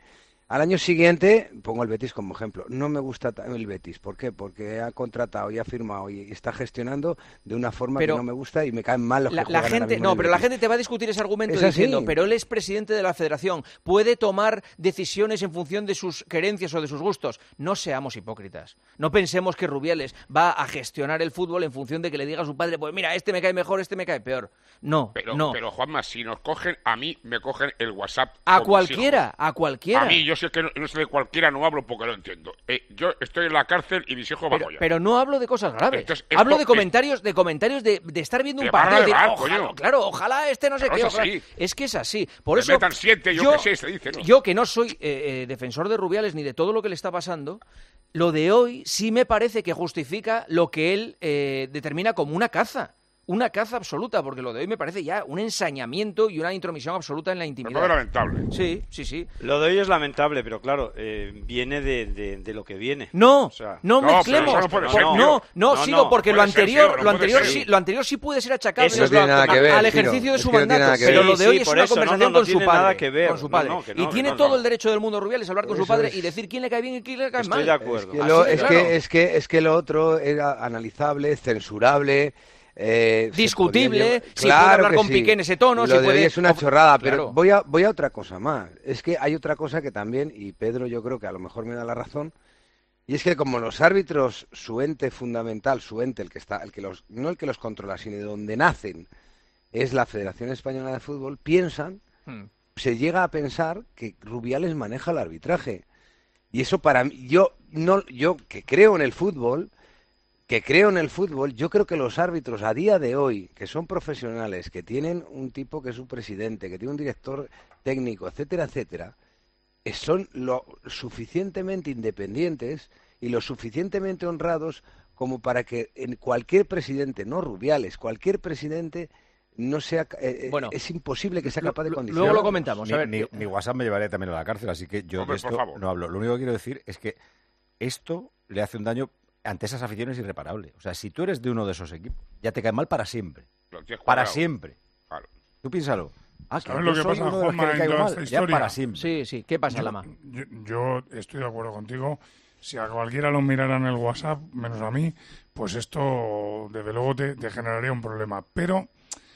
Speaker 12: Al año siguiente, pongo el Betis como ejemplo, no me gusta el Betis. ¿Por qué? Porque ha contratado y ha firmado y está gestionando de una forma
Speaker 1: pero
Speaker 12: que no me gusta y me caen mal los
Speaker 1: la,
Speaker 12: que
Speaker 1: la
Speaker 12: juegan
Speaker 1: gente,
Speaker 12: ahora mismo
Speaker 1: no,
Speaker 12: en el
Speaker 1: pero la
Speaker 12: Betis.
Speaker 1: gente te va a discutir ese argumento
Speaker 12: Es así.
Speaker 1: diciendo, pero él es presidente de la federación, puede tomar decisiones en función de sus querencias o de sus gustos. No seamos hipócritas. No pensemos que Rubiales va a gestionar el fútbol en función de que le diga a su padre, pues mira, este me cae mejor, este me cae peor. No,
Speaker 11: Pero,
Speaker 1: no.
Speaker 11: pero Juanma, si nos cogen, a mí me cogen el WhatsApp.
Speaker 1: A
Speaker 11: con mis
Speaker 1: cualquiera,
Speaker 11: hijos.
Speaker 1: a cualquiera.
Speaker 11: A mí, yo sé que no, no sé de cualquiera, no hablo porque lo entiendo. Eh, yo estoy en la cárcel y mis hijos
Speaker 1: Pero,
Speaker 11: van allá.
Speaker 1: pero no hablo de cosas graves.
Speaker 11: Entonces, esto
Speaker 1: hablo de
Speaker 11: es-
Speaker 1: comentarios, de comentarios de, de estar viendo un
Speaker 11: De barra
Speaker 1: partido.
Speaker 11: de
Speaker 1: de,
Speaker 11: bar,
Speaker 1: ojalá,
Speaker 11: coño.
Speaker 1: claro, ojalá este no sé
Speaker 11: Claro,
Speaker 1: qué.
Speaker 11: es
Speaker 1: ojalá-
Speaker 11: así.
Speaker 1: Es que es así. Por
Speaker 11: Que
Speaker 1: eso
Speaker 11: metan siete, yo qué sé, se dice, ¿no?
Speaker 1: Yo que no soy eh, eh, defensor de Rubiales ni de todo lo que le está pasando, lo de hoy sí me parece que justifica lo que él eh, determina como una caza. Una caza absoluta, porque lo de hoy me parece ya un ensañamiento y una intromisión absoluta en la intimidad.
Speaker 11: Pero lamentable.
Speaker 1: Sí, sí, sí.
Speaker 14: Lo de hoy es lamentable, pero claro, eh, viene de, de, de lo que viene.
Speaker 1: No,
Speaker 14: O sea,
Speaker 1: no
Speaker 11: No,
Speaker 1: mezclemos.
Speaker 11: pero eso no puede
Speaker 1: Por-
Speaker 11: ser,
Speaker 1: no,
Speaker 11: tío.
Speaker 1: no,
Speaker 14: No,
Speaker 1: sigo,
Speaker 14: no,
Speaker 1: porque
Speaker 11: no
Speaker 1: lo
Speaker 11: puede ser,
Speaker 1: anterior,
Speaker 11: tío, no
Speaker 1: lo anterior
Speaker 11: puede
Speaker 1: sí,
Speaker 11: ser.
Speaker 1: lo anterior sí puede ser achacable
Speaker 14: Eso no
Speaker 12: tiene nada que ver,
Speaker 1: al
Speaker 12: Ciro.
Speaker 1: ejercicio de
Speaker 12: Es
Speaker 1: su
Speaker 12: que no tiene
Speaker 1: mandato,
Speaker 12: nada que
Speaker 1: pero
Speaker 12: ver.
Speaker 1: lo de hoy
Speaker 14: Sí,
Speaker 1: es
Speaker 14: por
Speaker 1: una
Speaker 14: eso, no,
Speaker 1: conversación
Speaker 14: no, no
Speaker 1: con su
Speaker 14: tiene
Speaker 1: padre,
Speaker 14: nada que ver.
Speaker 1: con su
Speaker 14: No,
Speaker 1: padre.
Speaker 14: no, que
Speaker 1: y
Speaker 14: no, que
Speaker 1: tiene
Speaker 14: no,
Speaker 1: todo
Speaker 14: no.
Speaker 1: el derecho del mundo Rubiales a hablar con su
Speaker 12: Eso
Speaker 1: padre
Speaker 12: es.
Speaker 1: y decir quién le cae bien y quién le cae
Speaker 14: Estoy
Speaker 1: mal.
Speaker 14: de acuerdo.
Speaker 12: Que
Speaker 1: Así
Speaker 12: lo-
Speaker 1: de
Speaker 12: es,
Speaker 1: claro.
Speaker 12: que, es, que, es que lo otro era analizable, censurable. Eh, se
Speaker 1: Discutible,
Speaker 12: podía llevar-
Speaker 1: si puede hablar
Speaker 12: que
Speaker 1: con
Speaker 12: sí.
Speaker 1: Piqué en ese tono,
Speaker 12: Lo
Speaker 1: si
Speaker 12: de hoy
Speaker 1: puede-
Speaker 12: es una
Speaker 1: of-
Speaker 12: chorrada,
Speaker 1: claro.
Speaker 12: pero voy a, voy a otra cosa más. Es que hay otra cosa que también, y Pedro yo creo que a lo mejor me da la razón, y es que como los árbitros, su ente fundamental, su ente, el que está, el que los, no el que los controla, sino de donde nacen, es la Federación Española de Fútbol, piensan,
Speaker 1: Hmm.
Speaker 12: se llega a pensar que Rubiales maneja el arbitraje. Y eso para mí, yo no, yo que creo en el fútbol, que creo en el fútbol, yo creo que los árbitros a día de hoy, que son profesionales, que tienen un tipo que es su presidente, que tiene un director técnico, etcétera, etcétera, eh, son lo suficientemente independientes y lo suficientemente honrados como para que en cualquier presidente, no Rubiales, cualquier presidente no sea, eh, eh,
Speaker 1: Bueno,
Speaker 12: es imposible que sea
Speaker 1: lo-
Speaker 12: capaz de
Speaker 1: lo-
Speaker 12: condicionar.
Speaker 1: luego lo comentamos. A
Speaker 10: Mi,
Speaker 1: ver,
Speaker 10: mi-
Speaker 1: eh,
Speaker 10: mi WhatsApp me llevaría también a la cárcel, así que yo
Speaker 11: Hombre,
Speaker 10: de
Speaker 11: por
Speaker 10: esto
Speaker 11: favor.
Speaker 10: no hablo. Lo único que quiero decir es que esto le hace un daño ante esas aficiones irreparable. O sea, si tú eres de uno de esos equipos, ya te cae mal para siempre.
Speaker 11: Lo tienes
Speaker 10: Para
Speaker 11: cuadrado.
Speaker 10: siempre.
Speaker 11: Claro.
Speaker 10: Tú piénsalo. Ah, que
Speaker 4: ¿Sabes
Speaker 10: yo
Speaker 4: lo que
Speaker 10: soy
Speaker 4: pasa,
Speaker 10: uno de los que
Speaker 4: Juanma,
Speaker 10: le
Speaker 4: en
Speaker 10: caigo
Speaker 4: toda
Speaker 10: mal,
Speaker 4: esta
Speaker 10: ya
Speaker 4: historia?
Speaker 10: para siempre.
Speaker 1: sí, sí. ¿Qué pasa,
Speaker 4: Yo,
Speaker 1: Lama?
Speaker 4: yo, yo estoy de acuerdo contigo. Si a cualquiera lo mirara en el WhatsApp, menos a mí, pues esto desde luego te, te generaría un problema. Pero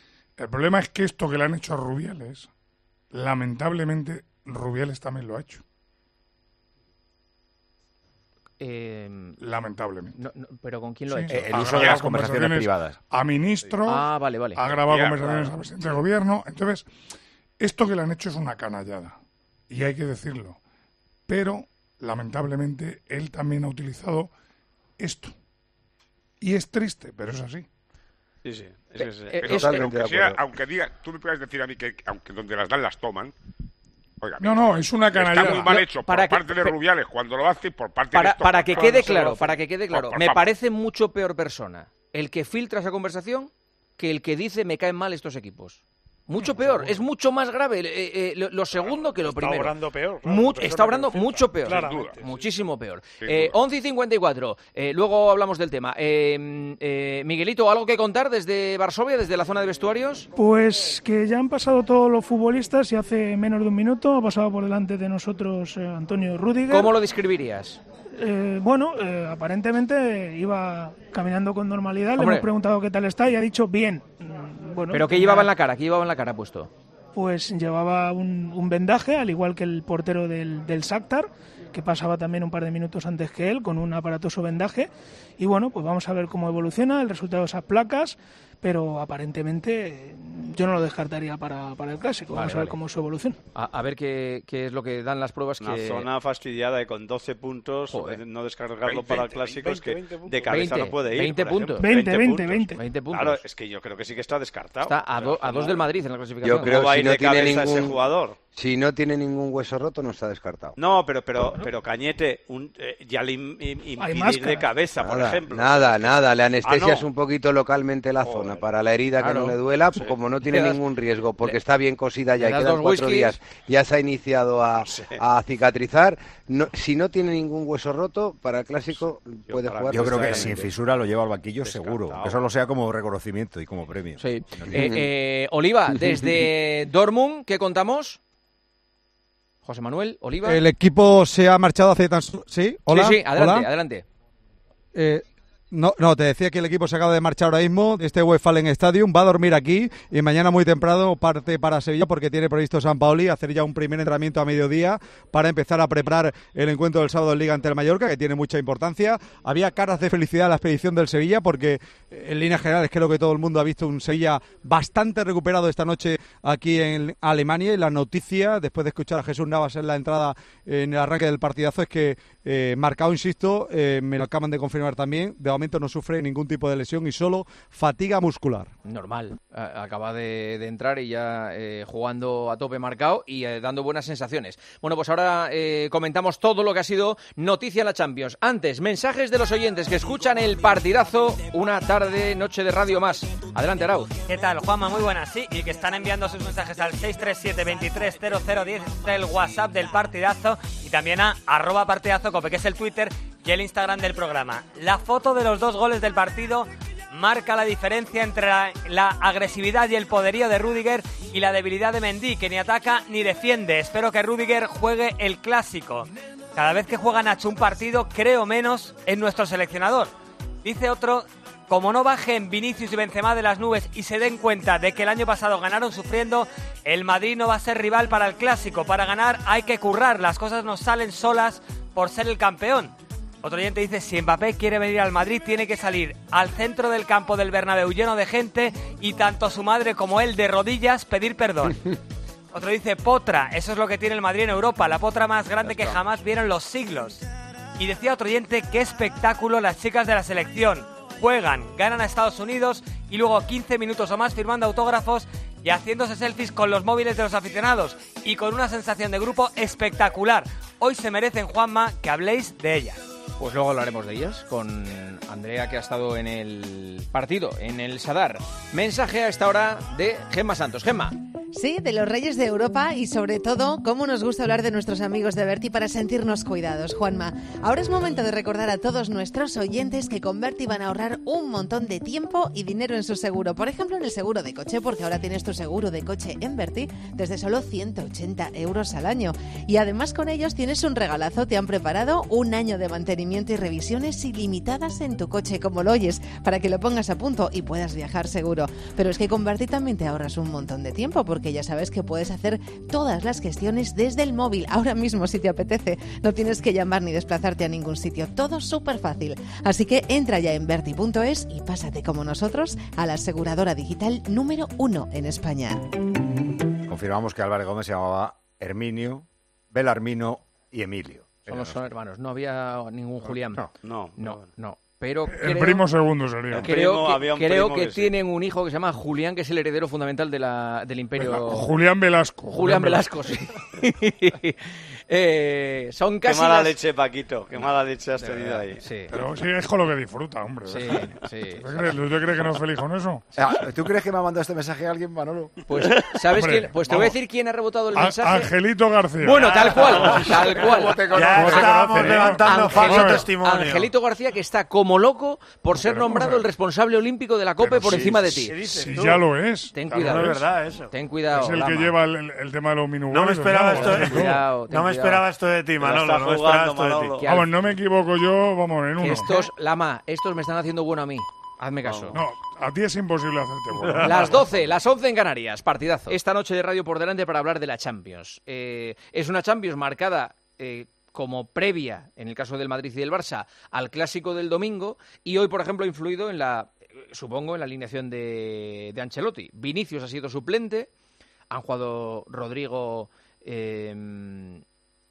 Speaker 4: el problema es que esto que le han hecho a Rubiales, lamentablemente Rubiales también lo ha hecho.
Speaker 1: Eh,
Speaker 4: Lamentablemente.
Speaker 1: no, no, ¿Pero con quién lo ha
Speaker 4: Sí.
Speaker 1: hecho?
Speaker 10: Eh, el
Speaker 4: Ha
Speaker 10: uso de
Speaker 4: grabado
Speaker 10: las conversaciones privadas.
Speaker 4: A ministros,
Speaker 1: Ah, vale, vale.
Speaker 4: ha grabado
Speaker 11: Ya,
Speaker 4: conversaciones
Speaker 11: claro.
Speaker 4: al presidente del gobierno. Entonces, esto que le han hecho es una canallada. Y hay que decirlo. Pero, lamentablemente, él también ha utilizado esto. Y es triste, pero es así.
Speaker 14: Sí, sí. Es, es-
Speaker 1: Eh,
Speaker 11: Pero,
Speaker 1: es-
Speaker 11: pero
Speaker 12: Totalmente
Speaker 11: aunque,
Speaker 12: de
Speaker 11: sea,
Speaker 12: acuerdo.
Speaker 11: aunque diga, tú me puedes decir a mí que aunque donde las dan las toman. Oiga,
Speaker 4: No, no, es una
Speaker 11: está
Speaker 4: canallada.
Speaker 11: muy mal
Speaker 1: No,
Speaker 11: hecho
Speaker 1: para
Speaker 11: por
Speaker 1: que-
Speaker 11: parte de
Speaker 1: pe-
Speaker 11: Rubiales cuando lo hace y por parte de
Speaker 1: Para,
Speaker 11: estos
Speaker 1: para que
Speaker 11: cuando
Speaker 1: quede
Speaker 11: se lo
Speaker 1: claro,
Speaker 11: hace.
Speaker 1: para que quede claro,
Speaker 11: Por- por
Speaker 1: me
Speaker 11: favor.
Speaker 1: parece mucho peor persona el que filtra esa conversación que el que dice me caen mal estos equipos. Mucho peor, es mucho más grave eh, eh, lo, lo segundo que lo
Speaker 16: Está
Speaker 1: primero.
Speaker 16: obrando peor. claro,
Speaker 1: Mu-
Speaker 16: la persona
Speaker 1: está obrando
Speaker 16: que lo filtra.
Speaker 1: mucho peor,
Speaker 16: Claramente,
Speaker 11: Sin
Speaker 16: sí.
Speaker 1: muchísimo peor.
Speaker 11: Sin
Speaker 1: Eh,
Speaker 11: duda.
Speaker 1: once y cincuenta y cuatro, eh, luego hablamos del tema. Eh, eh, Miguelito, ¿algo que contar desde Varsovia, desde la zona de vestuarios?
Speaker 2: Pues que ya han pasado todos los futbolistas y hace menos de un minuto ha pasado por delante de nosotros eh, Antonio Rüdiger.
Speaker 1: ¿Cómo lo describirías?
Speaker 2: Eh, bueno, eh, aparentemente iba caminando con normalidad. Le
Speaker 1: Hombre.
Speaker 2: hemos preguntado qué tal está y ha dicho bien. Mm, Bueno,
Speaker 1: ¿Pero qué
Speaker 2: tenía-
Speaker 1: llevaba en la cara? ¿Qué llevaba en la cara puesto?
Speaker 2: Pues llevaba un, un vendaje, al igual que el portero del, del Shakhtar, que pasaba también un par de minutos antes que él, con un aparatoso vendaje. Y bueno, pues vamos a ver cómo evoluciona el resultado de esas placas, pero aparentemente eh, yo no lo descartaría para, para el Clásico.
Speaker 1: Vale,
Speaker 2: Vamos a ver
Speaker 1: vale.
Speaker 2: cómo es su evolución.
Speaker 1: A, a ver qué, qué es lo que dan las pruebas
Speaker 14: Una
Speaker 1: que...
Speaker 14: zona fastidiada y con doce puntos,
Speaker 1: Joder.
Speaker 14: eh, no descargarlo
Speaker 11: veinte,
Speaker 14: para el
Speaker 11: veinte,
Speaker 14: clásico, es que
Speaker 16: veinte puntos.
Speaker 14: de cabeza
Speaker 1: veinte,
Speaker 14: no puede ir.
Speaker 1: veinte
Speaker 14: por
Speaker 1: puntos.
Speaker 14: ejemplo.
Speaker 2: veinte, veinte,
Speaker 14: puntos.
Speaker 2: veinte.
Speaker 1: veinte puntos.
Speaker 14: Claro, es que yo creo que sí que está descartado.
Speaker 1: Está a, do- a dos del Madrid en la clasificación.
Speaker 12: Yo creo
Speaker 14: ¿Cómo va a
Speaker 12: si
Speaker 14: ir
Speaker 12: no
Speaker 14: de
Speaker 12: tiene
Speaker 14: cabeza ese
Speaker 12: ningún-
Speaker 14: jugador?
Speaker 12: Si no tiene ningún hueso roto, no está descartado.
Speaker 14: No, pero pero pero Cañete, un, eh, ya le im- im- impide ir de
Speaker 2: máscaras.
Speaker 14: cabeza, por
Speaker 12: Nada,
Speaker 14: ejemplo.
Speaker 12: nada, nada. Le anestesias
Speaker 14: Ah, no.
Speaker 12: un poquito localmente la zona para la herida
Speaker 1: Claro.
Speaker 12: que no le duela, como no tiene
Speaker 1: Le das-
Speaker 12: ningún riesgo, porque
Speaker 1: le-
Speaker 12: está bien cosida ya
Speaker 1: le
Speaker 12: y
Speaker 1: das
Speaker 12: quedan
Speaker 1: dos
Speaker 12: cuatro
Speaker 1: whiskies.
Speaker 12: días, ya se ha iniciado a,
Speaker 14: sé.
Speaker 12: a cicatrizar. No, si no tiene ningún hueso roto, para el clásico puede
Speaker 14: para-
Speaker 12: jugar.
Speaker 10: Yo creo que
Speaker 12: perfectamente.
Speaker 10: sin fisura lo lleva al banquillo
Speaker 14: Descartado.
Speaker 10: seguro. Que solo sea como reconocimiento y como premio.
Speaker 1: Sí. Eh, eh, Oliva, desde Dortmund, ¿qué contamos? José Manuel, Oliva.
Speaker 16: El equipo se ha marchado hace tan... ¿Sí? ¿Hola?
Speaker 1: Sí, sí, adelante,
Speaker 16: ¿Hola?
Speaker 1: adelante.
Speaker 16: Eh, no, no, te decía que el equipo se acaba de marchar ahora mismo de este Westfalen Stadium, va a dormir aquí y mañana muy temprano parte para Sevilla porque tiene previsto San Paoli hacer ya un primer entrenamiento a mediodía para empezar a preparar el encuentro del sábado en Liga ante el Mallorca, que tiene mucha importancia. Había caras de felicidad en la expedición del Sevilla porque en líneas generales creo que todo el mundo ha visto un Sevilla bastante recuperado esta noche aquí en Alemania, y la noticia, después de escuchar a Jesús Navas en la entrada en el arranque del partidazo, es que eh, Marcao, insisto, eh, me lo acaban de confirmar también, de momento no sufre ningún tipo de lesión y solo fatiga muscular.
Speaker 1: Normal, acaba de, de entrar y ya eh, jugando a tope Marcao y eh, dando buenas sensaciones. Bueno, pues ahora eh, comentamos todo lo que ha sido noticia en la Champions. Antes, mensajes de los oyentes que escuchan el partidazo, una tarde, noche de radio más. Adelante, Arauz.
Speaker 17: ¿Qué tal, Juanma? Muy buenas, sí, y que están enviando sus mensajes al seis tres siete, veintitrés cero cero diez, este es el WhatsApp del partidazo, y también a arroba partidazo cope, que es el Twitter y el Instagram del programa. La foto de los dos goles del partido marca la diferencia entre la, la agresividad y el poderío de Rüdiger y la debilidad de Mendy, que ni ataca ni defiende. Espero que Rüdiger juegue el clásico. Cada vez que juega Nacho un partido, creo menos en nuestro seleccionador. Dice otro: como no bajen Vinicius y Benzema de las nubes y se den cuenta de que el año pasado ganaron sufriendo, el Madrid no va a ser rival para el clásico. Para ganar hay que currar, las cosas no salen solas por ser el campeón. Otro oyente dice: si Mbappé quiere venir al Madrid, tiene que salir al centro del campo del Bernabéu lleno de gente y tanto su madre como él de rodillas pedir perdón. Otro dice: potra, eso es lo que tiene el Madrid en Europa, la potra más grande que jamás vieron los siglos. Y decía otro oyente: qué espectáculo las chicas de la selección. Juegan, ganan a Estados Unidos y luego quince minutos o más firmando autógrafos y haciéndose selfies con los móviles de los aficionados y con una sensación de grupo espectacular. Hoy se merecen, Juanma, que habléis de ellas.
Speaker 1: Pues luego hablaremos de ellas con Andrea, que ha estado en el partido, en el Sadar. Mensaje a esta hora de Gemma Santos. Gemma.
Speaker 18: Sí, de los reyes de Europa y sobre todo cómo nos gusta hablar de nuestros amigos de Berti para sentirnos cuidados. Juanma, ahora es momento de recordar a todos nuestros oyentes que con Berti van a ahorrar un montón de tiempo y dinero en su seguro. Por ejemplo, en el seguro de coche, porque ahora tienes tu seguro de coche en Berti desde solo ciento ochenta euros al año. Y además con ellos tienes un regalazo. Te han preparado un año de mantenimiento y revisiones ilimitadas en tu coche, como lo oyes, para que lo pongas a punto y puedas viajar seguro. Pero es que con Berti también te ahorras un montón de tiempo, porque porque ya sabes que puedes hacer todas las gestiones desde el móvil, ahora mismo si te apetece. No tienes que llamar ni desplazarte a ningún sitio, todo súper fácil. Así que entra ya en berti punto es y pásate como nosotros a la aseguradora digital número uno en España.
Speaker 10: Confirmamos que Álvarez Gómez se llamaba Herminio, Belarmino y Emilio.
Speaker 1: Solo son hermanos, no había ningún Julián.
Speaker 10: No,
Speaker 1: no, no. no. Pero
Speaker 4: el
Speaker 1: creo,
Speaker 4: primo segundo sería.
Speaker 1: Creo
Speaker 14: primo,
Speaker 1: que, creo que,
Speaker 14: que sí.
Speaker 1: tienen un hijo que se llama Julián, que es el heredero fundamental de la, del imperio.
Speaker 4: Julián Velasco.
Speaker 1: Julián, Julián Velasco, Velasco, sí. eh, son casi
Speaker 14: qué mala
Speaker 1: las...
Speaker 14: leche, Paquito. Qué mala leche has tenido ahí.
Speaker 1: Sí.
Speaker 4: Pero sí, es con lo que disfruta, hombre.
Speaker 1: Sí, sí.
Speaker 4: ¿Tú crees, ¿tú crees que no es feliz con eso?
Speaker 10: ¿Tú crees que me ha mandado este mensaje a alguien, Manolo?
Speaker 1: Pues, ¿sabes
Speaker 4: hombre,
Speaker 1: quién? Pues te
Speaker 4: vamos.
Speaker 1: voy a decir quién ha rebotado el
Speaker 4: A-
Speaker 1: mensaje.
Speaker 4: Angelito García.
Speaker 1: Bueno, tal cual, tal cual.
Speaker 4: ¿Cómo te
Speaker 1: Ya
Speaker 4: conoces? ¿Cómo te
Speaker 15: estábamos
Speaker 4: conoces?
Speaker 15: levantando
Speaker 1: Angel-
Speaker 15: falso
Speaker 4: Angel-
Speaker 15: testimonio.
Speaker 1: Angelito García, que está como loco por ser
Speaker 4: Pero,
Speaker 1: nombrado
Speaker 4: vamos a
Speaker 1: el responsable olímpico de la COPE
Speaker 4: Pero
Speaker 1: por
Speaker 4: sí,
Speaker 1: encima de
Speaker 4: sí,
Speaker 1: ti.
Speaker 4: sí, ya lo es.
Speaker 1: Ten
Speaker 4: Ya
Speaker 1: cuidado.
Speaker 4: lo
Speaker 15: No es verdad eso.
Speaker 1: Ten cuidado.
Speaker 4: Es el que
Speaker 1: Lama.
Speaker 4: lleva el, el- el tema de los minutos.
Speaker 15: No me esperaba esto,
Speaker 1: Ten cuidado, ten
Speaker 15: no me
Speaker 1: cuidado.
Speaker 15: esperaba esto de ti,
Speaker 14: la
Speaker 15: Manolo.
Speaker 14: está
Speaker 15: No me esperaba
Speaker 14: jugando,
Speaker 15: esto de
Speaker 14: Manolo.
Speaker 15: ti.
Speaker 1: Que al-
Speaker 4: Vamos, no me equivoco yo, vamos, en
Speaker 1: Que
Speaker 4: uno.
Speaker 1: estos, Lama, estos me están haciendo bueno a mí. Hazme caso.
Speaker 4: No, a ti es imposible hacerte bueno.
Speaker 1: Las doce, las once en Canarias, partidazo. Esta noche de radio por delante para hablar de la Champions. Eh, es una Champions marcada eh, como previa, en el caso del Madrid y del Barça, al clásico del domingo, y hoy, por ejemplo, ha influido en la, supongo, en la alineación de, de Ancelotti. Vinicius ha sido suplente, han jugado Rodrigo eh,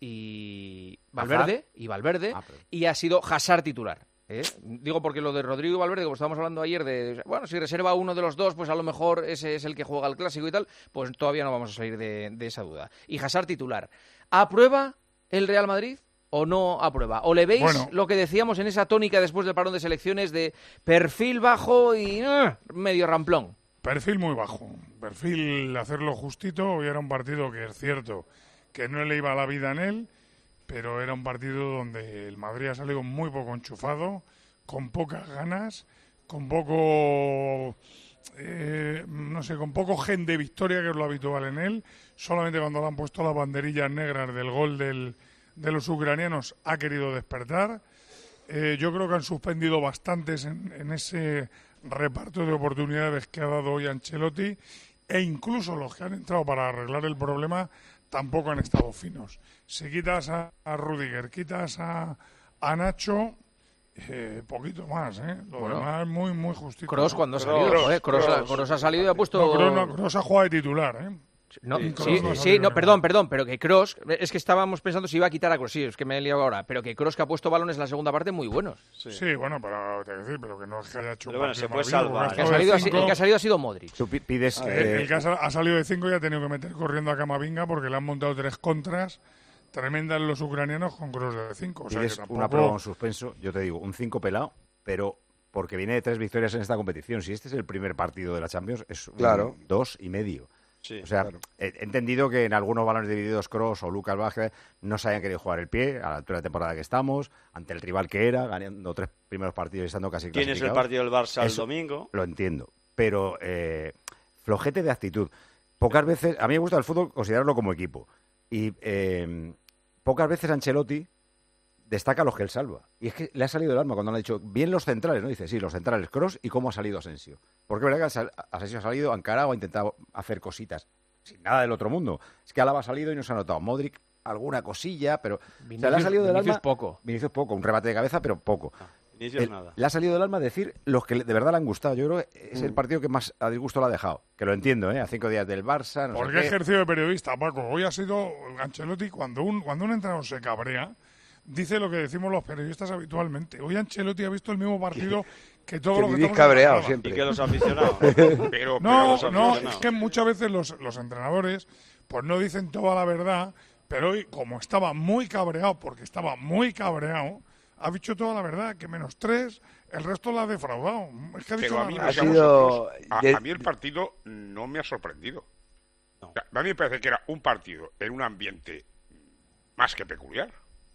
Speaker 1: y Valverde, y Valverde,
Speaker 10: Ah, pero-
Speaker 1: y ha sido Hazard titular. ¿eh? Digo porque lo de Rodrigo y Valverde, como estábamos hablando ayer, de bueno, si reserva uno de los dos, pues a lo mejor ese es el que juega el clásico y tal, pues todavía no vamos a salir de, de esa duda. Y Hazard titular. ¿Aprueba el Real Madrid o no aprueba? ¿O le veis
Speaker 4: Bueno.
Speaker 1: lo que decíamos en esa tónica después del parón de selecciones de perfil bajo y uh, medio ramplón?
Speaker 4: Perfil muy bajo. Perfil hacerlo justito. Hoy era un partido que es cierto que no le iba la vida en él, pero era un partido donde el Madrid ha salido muy poco enchufado, con pocas ganas, con poco eh, no sé, con poco gen de victoria, que es lo habitual en él. Solamente cuando le han puesto las banderillas negras del gol del, de los ucranianos ha querido despertar. Eh, yo creo que han suspendido bastantes en, en ese reparto de oportunidades que ha dado hoy Ancelotti, e incluso los que han entrado para arreglar el problema tampoco han estado finos. Si quitas a, a Rudiger, quitas a, a Nacho, eh, poquito más, ¿eh? Lo
Speaker 1: Bueno.
Speaker 4: demás muy, muy justito.
Speaker 1: Kroos cuando ha salido, ¿eh? Kroos, ha- Kroos ha salido y ha puesto...
Speaker 4: No, Kroos, no, Kroos ha jugado de titular, ¿eh?
Speaker 1: No,
Speaker 4: Sí,
Speaker 1: sí,
Speaker 4: Kroos no ha
Speaker 1: sí,
Speaker 4: salido
Speaker 1: no,
Speaker 4: de
Speaker 1: perdón, perdón, pero que Kroos, es que estábamos pensando si iba a quitar a Kroos, sí, es que me he liado ahora, pero que Kroos que ha puesto balones en la segunda parte muy buenos.
Speaker 4: Sí, bueno, pero te voy a decir, pero que no es que haya hecho
Speaker 14: Pero
Speaker 4: un
Speaker 14: bueno,
Speaker 4: partido
Speaker 14: se puede
Speaker 4: maravilloso,
Speaker 14: salvar.
Speaker 4: porque
Speaker 1: El que, ha
Speaker 4: ha
Speaker 1: salido,
Speaker 4: estado
Speaker 1: ha
Speaker 4: de
Speaker 1: si-
Speaker 4: cinco.
Speaker 1: el que ha salido ha sido Modric.
Speaker 10: Tú pi- pides...
Speaker 4: Eh,
Speaker 10: eh,
Speaker 4: el que ha, sal- ha salido de cinco y ha tenido que meter corriendo a Camavinga porque le han montado tres contras tremendas los ucranianos con Kroos de cinco. O sea, que
Speaker 10: pides
Speaker 4: tampoco...
Speaker 10: una prueba en suspenso, yo te digo, un cinco pelado, pero porque viene de tres victorias en esta competición. Si este es el primer partido de la Champions, es un
Speaker 12: Claro.
Speaker 10: dos y medio.
Speaker 14: Sí,
Speaker 10: O sea,
Speaker 12: claro.
Speaker 10: he he entendido que en algunos balones divididos Kroos o Lucas Vázquez no se hayan querido jugar el pie a la altura de temporada que estamos, ante el rival que era, ganando tres primeros partidos y estando casi
Speaker 14: ¿Quién es el
Speaker 10: clasificados.
Speaker 14: partido del Barça el
Speaker 10: Eso
Speaker 14: domingo?
Speaker 10: Lo entiendo, pero eh, flojete de actitud. Pocas veces, a mí me gusta el fútbol considerarlo como equipo, y eh, pocas veces Ancelotti destaca a los que él salva. Y es que le ha salido el alma cuando le ha dicho, bien los centrales, ¿no? Dice, sí, los centrales, Kroos, y cómo ha salido Asensio. Porque es verdad que Asensio Asensio ha salido, ha encarado, ha intentado hacer cositas, sin nada del otro mundo. Es que Álava ha salido y no se ha notado. Modric, alguna cosilla, pero... o sea, le ha
Speaker 1: Vinicius-
Speaker 10: salido del
Speaker 1: Vinicius
Speaker 10: alma...
Speaker 1: poco.
Speaker 10: Vinicius poco, un remate de cabeza, pero poco.
Speaker 14: Vinicius
Speaker 10: El-
Speaker 14: nada.
Speaker 10: Le ha salido del alma decir los que le- de verdad le han gustado. Yo creo que es el partido que más a disgusto lo ha dejado. Que lo entiendo, ¿eh? A cinco días del Barça, no
Speaker 4: ¿Por
Speaker 10: sé
Speaker 4: qué
Speaker 10: qué.
Speaker 4: ejercicio de periodista, Paco? Hoy ha sido Ancelotti, cuando un, cuando un entrenador se cabrea, dice lo que decimos los periodistas habitualmente. Hoy Ancelotti ha visto el mismo partido que todos
Speaker 12: Que
Speaker 4: los que
Speaker 12: vivís
Speaker 4: estamos en la
Speaker 12: cabreados
Speaker 4: grada.
Speaker 12: siempre.
Speaker 14: Y que los aficionados.
Speaker 11: Pero, pero
Speaker 4: No,
Speaker 11: los
Speaker 4: no,
Speaker 11: aficionados-
Speaker 4: es que muchas veces los, los entrenadores pues no dicen toda la verdad, pero hoy, como estaba muy cabreado, porque estaba muy cabreado, ha dicho toda la verdad, que menos tres, el resto la ha defraudado. Es que ha dicho
Speaker 11: Pero a
Speaker 4: la
Speaker 11: mí,
Speaker 4: verdad.
Speaker 11: no sé a
Speaker 12: sido-
Speaker 11: vosotros, a,
Speaker 12: de-
Speaker 11: a mí el partido no me ha sorprendido. O sea, a mí me parece que era un partido en un ambiente más que peculiar.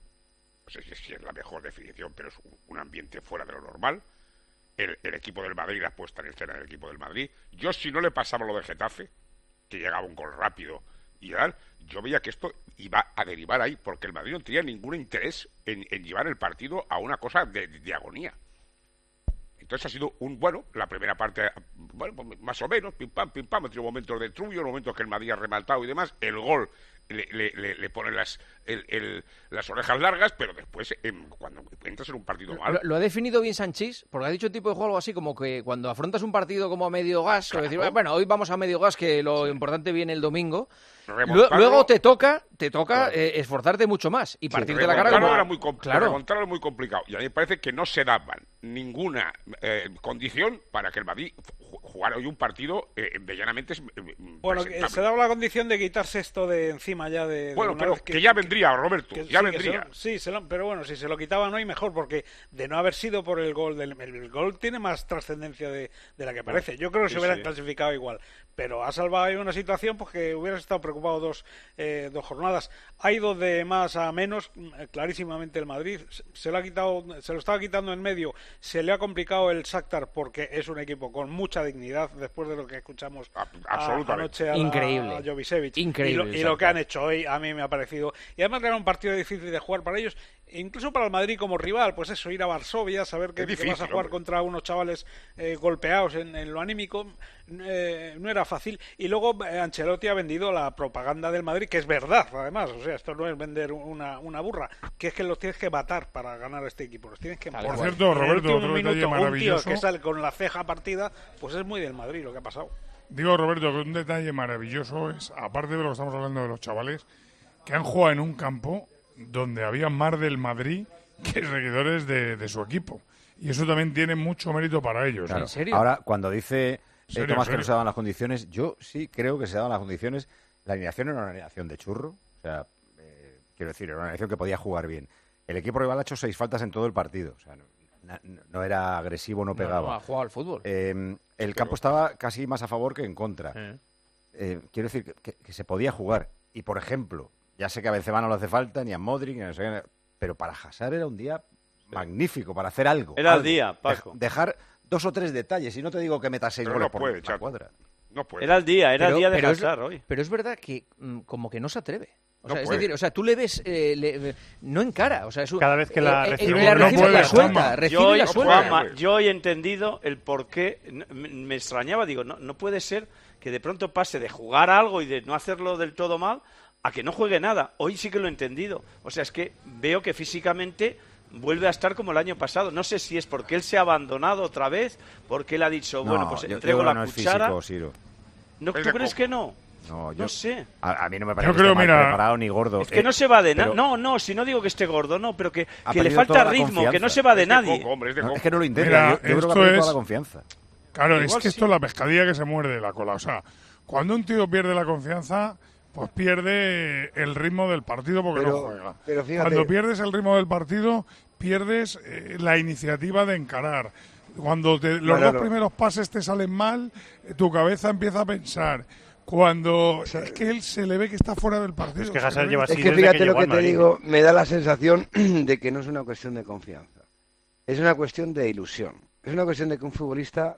Speaker 11: No sé si si es la mejor definición, pero es un, un ambiente fuera de lo normal. El, el equipo del Madrid, la puesta en escena del equipo del Madrid. Yo, si no le pasaba lo de Getafe, que llegaba un gol rápido y tal, yo veía que esto iba a derivar ahí, porque el Madrid no tenía ningún interés en, en llevar el partido a una cosa de, de agonía. Entonces ha sido un, bueno, la primera parte, bueno, pues más o menos, pim pam, pim pam, ha tenido momentos de trullo, momentos que el Madrid ha rematado y demás, el gol le, le, le, le pone las, el, el, las orejas largas, pero después, em, cuando entras en un partido malo...
Speaker 1: Lo, lo ha definido bien Sanchís, porque ha dicho un tipo de juego algo así como que cuando afrontas un partido como a medio gas,
Speaker 11: Claro.
Speaker 1: decir, bueno, hoy vamos a medio gas, que lo importante viene el domingo.
Speaker 11: Remontarlo-
Speaker 1: Lu- Luego te toca, te toca
Speaker 11: Claro.
Speaker 1: eh, esforzarte mucho más y partirte la cara
Speaker 11: Remontarlo
Speaker 1: como...
Speaker 11: era muy compl-
Speaker 1: Claro.
Speaker 11: remontarlo era muy complicado. Y a mí me parece que no se daban ninguna eh, condición para que el Madrid ju- jugara hoy un partido eh, medianamente eh,
Speaker 19: Bueno, que
Speaker 11: presentable.
Speaker 19: se daba la condición de quitarse esto de encima ya de... de
Speaker 11: Bueno,
Speaker 19: una
Speaker 11: pero
Speaker 19: vez
Speaker 11: que ya vendría, Roberto,
Speaker 19: que-
Speaker 11: ya
Speaker 19: sí, que
Speaker 11: vendría.
Speaker 19: se lo- sí, se lo- pero bueno, si se lo quitaban hoy mejor, porque de no haber sido por el gol, del, el, el gol tiene más trascendencia de, de la que parece. Yo creo que
Speaker 14: Sí,
Speaker 19: se hubieran
Speaker 14: sí.
Speaker 19: clasificado igual, pero ha salvado ahí una situación pues que hubieras estado preocupado dos, eh, dos jornadas. Ha ido de más a menos, eh, clarísimamente el Madrid. Se, se lo ha quitado, se lo estaba quitando en medio, se le ha complicado el Shakhtar porque es un equipo con mucha dignidad después de lo que escuchamos a-
Speaker 11: absolutamente.
Speaker 19: anoche a,
Speaker 1: Increíble.
Speaker 19: a Jovicevic.
Speaker 1: Increíble
Speaker 19: Y lo,
Speaker 1: el
Speaker 19: y lo que
Speaker 1: Shakhtar.
Speaker 19: han hecho hoy a mí me ha parecido, y además era un partido difícil de jugar para ellos, e incluso para el Madrid como rival, pues eso, ir a Varsovia, saber que,
Speaker 11: Es
Speaker 19: que vas a
Speaker 11: difícil,
Speaker 19: jugar
Speaker 11: hombre.
Speaker 19: contra unos chavales eh, golpeados en, en lo anímico, eh, no era fácil. Y luego eh, Ancelotti ha vendido la propaganda del Madrid, que es verdad, además, o sea, esto no es vender una, una burra, que es que los tienes que matar para ganar este equipo, los tienes que
Speaker 1: Tal
Speaker 19: matar.
Speaker 4: Por
Speaker 1: cual.
Speaker 4: cierto,
Speaker 19: En el
Speaker 4: Roberto,
Speaker 19: último
Speaker 4: otro detalle
Speaker 19: minuto, un tío
Speaker 4: maravilloso.
Speaker 19: que sale con la ceja partida, pues es muy del Madrid lo que ha pasado.
Speaker 4: Digo, Roberto, que un detalle maravilloso es, aparte de lo que estamos hablando de los chavales, que han jugado en un campo donde había más del Madrid que seguidores de, de su equipo. Y eso también tiene mucho mérito para ellos.
Speaker 10: Claro.
Speaker 1: ¿En serio?
Speaker 10: Ahora, cuando dice eh,
Speaker 4: serio,
Speaker 10: Tomás
Speaker 4: en
Speaker 10: que no
Speaker 4: serio.
Speaker 10: se daban las condiciones, yo sí creo que se daban las condiciones. La alineación era una alineación de churro. O sea, eh, quiero decir, era una alineación que podía jugar bien. El equipo rival ha hecho seis faltas en todo el partido. O sea, no, na- no era agresivo, no
Speaker 1: No,
Speaker 10: pegaba.
Speaker 1: no, ha jugado al fútbol.
Speaker 10: Eh, el campo estaba casi más a favor que en contra.
Speaker 1: Eh.
Speaker 10: Eh, quiero decir que, que- que se podía jugar. Y, por ejemplo, ya sé que a Benzema no le hace falta, ni a Modric, ni a no sé qué, pero para Hazard era un día magnífico, para hacer algo.
Speaker 14: Era el
Speaker 10: algo.
Speaker 14: día,
Speaker 10: Dej-
Speaker 14: Paco.
Speaker 10: dejar dos o tres detalles, y no te digo que metas seis
Speaker 11: Pero
Speaker 10: goles
Speaker 11: no
Speaker 10: por
Speaker 11: puede,
Speaker 10: la
Speaker 11: Chato.
Speaker 10: cuadra.
Speaker 11: No puede.
Speaker 14: Era el día, era
Speaker 1: Pero-
Speaker 14: el día de
Speaker 1: pero es-
Speaker 14: Hazard hoy.
Speaker 1: Pero es verdad que mm, como que no se atreve. O
Speaker 11: No
Speaker 1: sea, es
Speaker 11: puede.
Speaker 1: decir, o sea, tú le ves, eh, le- no encara. O sea, es un-
Speaker 15: Cada vez que la
Speaker 1: eh, eh,
Speaker 15: recibe,
Speaker 1: la
Speaker 15: no
Speaker 1: recibe
Speaker 15: puede,
Speaker 1: la suelta,
Speaker 15: Juanma.
Speaker 1: recibe
Speaker 14: Yo hoy,
Speaker 1: la suelta.
Speaker 14: Juanma, yo hoy he entendido el por qué. n- Me, me extrañaba, digo, no, no puede ser que de pronto pase de jugar algo y de no hacerlo del todo mal a que no juegue nada. Hoy sí que lo he entendido. O sea, es que veo que físicamente vuelve a estar como el año pasado. No sé si es porque él se ha abandonado otra vez, porque él ha dicho, bueno,
Speaker 10: No,
Speaker 14: pues
Speaker 10: yo-
Speaker 14: entrego
Speaker 10: yo creo
Speaker 14: la
Speaker 10: que no es
Speaker 14: cuchara.
Speaker 10: físico, Siro.
Speaker 14: ¿No,
Speaker 11: Es
Speaker 14: ¿Tú
Speaker 11: de
Speaker 14: crees
Speaker 11: coco.
Speaker 14: que no?
Speaker 10: No, yo,
Speaker 14: No sé.
Speaker 10: A, a mí no me parece
Speaker 4: Yo
Speaker 10: que
Speaker 4: creo,
Speaker 10: esté mal
Speaker 4: mira,
Speaker 10: preparado ni gordo.
Speaker 14: Es que
Speaker 10: Eh,
Speaker 14: no se va de nada.
Speaker 10: pero
Speaker 14: No, no, si no digo que esté gordo, no, pero que,
Speaker 10: ha
Speaker 14: que le
Speaker 10: perdido
Speaker 14: falta
Speaker 10: toda la
Speaker 14: ritmo, que no
Speaker 10: confianza.
Speaker 14: se va de
Speaker 11: Es de
Speaker 14: nadie.
Speaker 11: coco, hombre, es de
Speaker 10: no,
Speaker 11: coco.
Speaker 10: es que no lo intenta.
Speaker 4: Mira,
Speaker 10: yo yo creo que
Speaker 4: esto
Speaker 10: ha perdido
Speaker 4: es-
Speaker 10: toda la confianza.
Speaker 4: Claro, es
Speaker 14: Igual
Speaker 4: que
Speaker 14: sí.
Speaker 4: esto es la pescadilla que se muerde la cola. O sea, cuando un tío pierde la confianza, pues pierde el ritmo del partido porque
Speaker 12: Pero-
Speaker 4: no juega.
Speaker 12: pero fíjate-
Speaker 4: Cuando pierdes el ritmo del partido, pierdes eh, la iniciativa de encarar. Cuando te- los
Speaker 12: Manolo.
Speaker 4: dos primeros pases te salen mal, eh, tu cabeza empieza a pensar. Cuando es que él se le ve que está fuera del partido.
Speaker 15: Es que
Speaker 4: se
Speaker 15: Hazard
Speaker 4: le ve
Speaker 15: lleva
Speaker 4: que-
Speaker 15: así
Speaker 12: Es que
Speaker 15: desde
Speaker 12: fíjate
Speaker 15: que
Speaker 12: lo
Speaker 15: llegó
Speaker 12: que
Speaker 15: al
Speaker 12: te
Speaker 15: Madrid.
Speaker 12: digo, me da la sensación de que no es una cuestión de confianza. Es una cuestión de ilusión. Es una cuestión de que un futbolista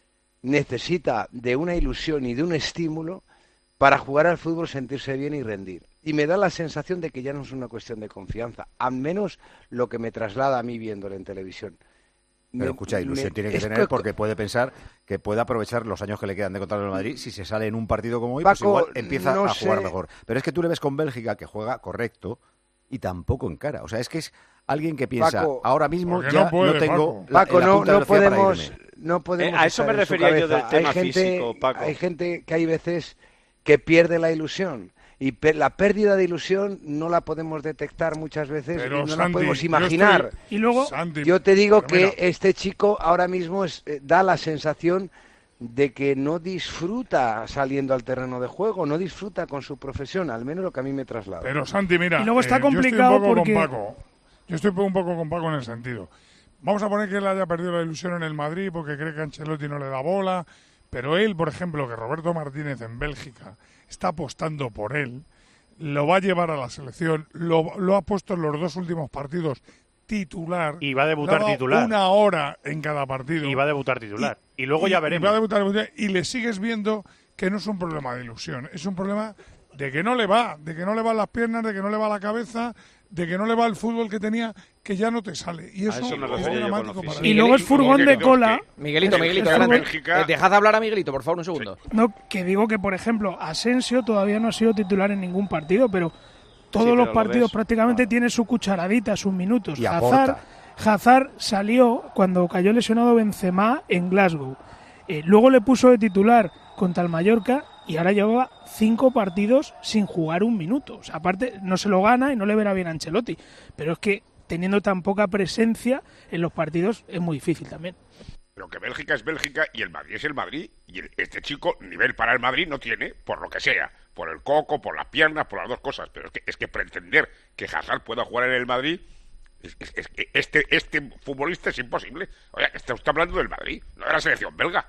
Speaker 12: necesita de una ilusión y de un estímulo para jugar al fútbol, sentirse bien y rendir. Y me da la sensación de que ya no es una cuestión de confianza, al menos lo que me traslada a mí viéndolo en televisión.
Speaker 10: Pero
Speaker 12: Me-
Speaker 10: escucha, ilusión
Speaker 12: me-
Speaker 10: tiene que
Speaker 12: es
Speaker 10: tener
Speaker 12: que-
Speaker 10: porque puede pensar que puede aprovechar los años que le quedan de contra el Madrid. Si se sale en un partido como hoy,
Speaker 12: Paco,
Speaker 10: pues igual empieza
Speaker 12: no
Speaker 10: a jugar
Speaker 12: sé.
Speaker 10: mejor. Pero es que tú le ves con Bélgica que juega correcto y tampoco encara. O sea, es que es alguien que piensa,
Speaker 12: Paco,
Speaker 10: ahora mismo
Speaker 4: porque
Speaker 10: ya
Speaker 4: no puede,
Speaker 10: no tengo
Speaker 4: Paco.
Speaker 10: la,
Speaker 12: Paco,
Speaker 10: la
Speaker 12: no,
Speaker 10: punta
Speaker 12: no
Speaker 10: del pie para
Speaker 12: podemos,
Speaker 10: irme.
Speaker 12: no podemos
Speaker 14: Eh, a eso
Speaker 12: estar
Speaker 14: me
Speaker 12: en su
Speaker 14: refería yo
Speaker 12: cabeza.
Speaker 14: del tema
Speaker 12: hay gente,
Speaker 14: físico, Paco.
Speaker 12: Hay gente que hay veces que pierde la ilusión y pe- la pérdida de ilusión no la podemos detectar muchas veces
Speaker 4: Pero,
Speaker 12: y no la
Speaker 4: Santi,
Speaker 12: podemos
Speaker 4: yo
Speaker 12: imaginar.
Speaker 4: estoy-
Speaker 2: Y luego,
Speaker 4: Santi,
Speaker 12: Yo te digo
Speaker 4: pero
Speaker 12: que
Speaker 4: mira,
Speaker 12: este chico ahora mismo es- eh, da la sensación de que no disfruta saliendo al terreno de juego, no disfruta con su profesión, al menos lo que a mí me traslada.
Speaker 4: Pero Santi, mira,
Speaker 2: Y luego está
Speaker 4: eh, yo estoy
Speaker 2: complicado
Speaker 4: un poco
Speaker 2: porque-
Speaker 4: con Paco. Yo estoy un poco con Paco en el sentido. Vamos a poner que él haya perdido la ilusión en el Madrid porque cree que Ancelotti no le da bola, pero él, por ejemplo, que Roberto Martínez en Bélgica está apostando por él, lo va a llevar a la selección, lo, lo ha puesto en los dos últimos partidos titular.
Speaker 15: Y va a
Speaker 4: le ha
Speaker 15: debutar
Speaker 4: dado
Speaker 15: titular.
Speaker 4: Una hora en cada partido.
Speaker 15: Y va a debutar titular. Y, luego
Speaker 4: y-
Speaker 15: ya
Speaker 4: y
Speaker 15: veremos.
Speaker 4: va a debutar, debutar, y le sigues viendo que no es un problema de ilusión, es un problema de que no le va, de que no le van las piernas, de que no le va la cabeza, de que no le va el fútbol que tenía, que ya no te sale. Y eso,
Speaker 14: eso me
Speaker 4: es
Speaker 14: refería yo con lo
Speaker 4: dramático para
Speaker 14: físico.
Speaker 4: él.
Speaker 2: y luego es furgón de cola.
Speaker 1: Miguelito, Miguelito,
Speaker 2: Es
Speaker 1: adelante.
Speaker 11: Bélgica-
Speaker 1: Eh, dejad hablar a Miguelito, por favor, un segundo.
Speaker 2: No, que digo que, por ejemplo, Asensio todavía no ha sido titular en ningún partido, pero todos
Speaker 14: pero
Speaker 2: los
Speaker 14: lo
Speaker 2: partidos
Speaker 14: ves.
Speaker 2: prácticamente tiene su cucharadita, sus minutos.
Speaker 10: Y
Speaker 2: Hazard,
Speaker 10: aporta.
Speaker 2: Hazard salió cuando cayó lesionado Benzema en Glasgow. Eh, luego le puso de titular contra el Mallorca y ahora llevaba cinco partidos sin jugar un minuto. O sea, aparte, no se lo gana y no le verá bien a Ancelotti. Pero es que teniendo tan poca presencia en los partidos es muy difícil también.
Speaker 11: Pero que Bélgica es Bélgica y el Madrid es el Madrid. Y el- este chico, nivel para el Madrid no tiene, por lo que sea. Por el coco, por las piernas, por las dos cosas. Pero es que, es que pretender que Hazard pueda jugar en el Madrid, es, es- es que este, este futbolista es imposible. Oye, está usted hablando del Madrid, no de la selección belga.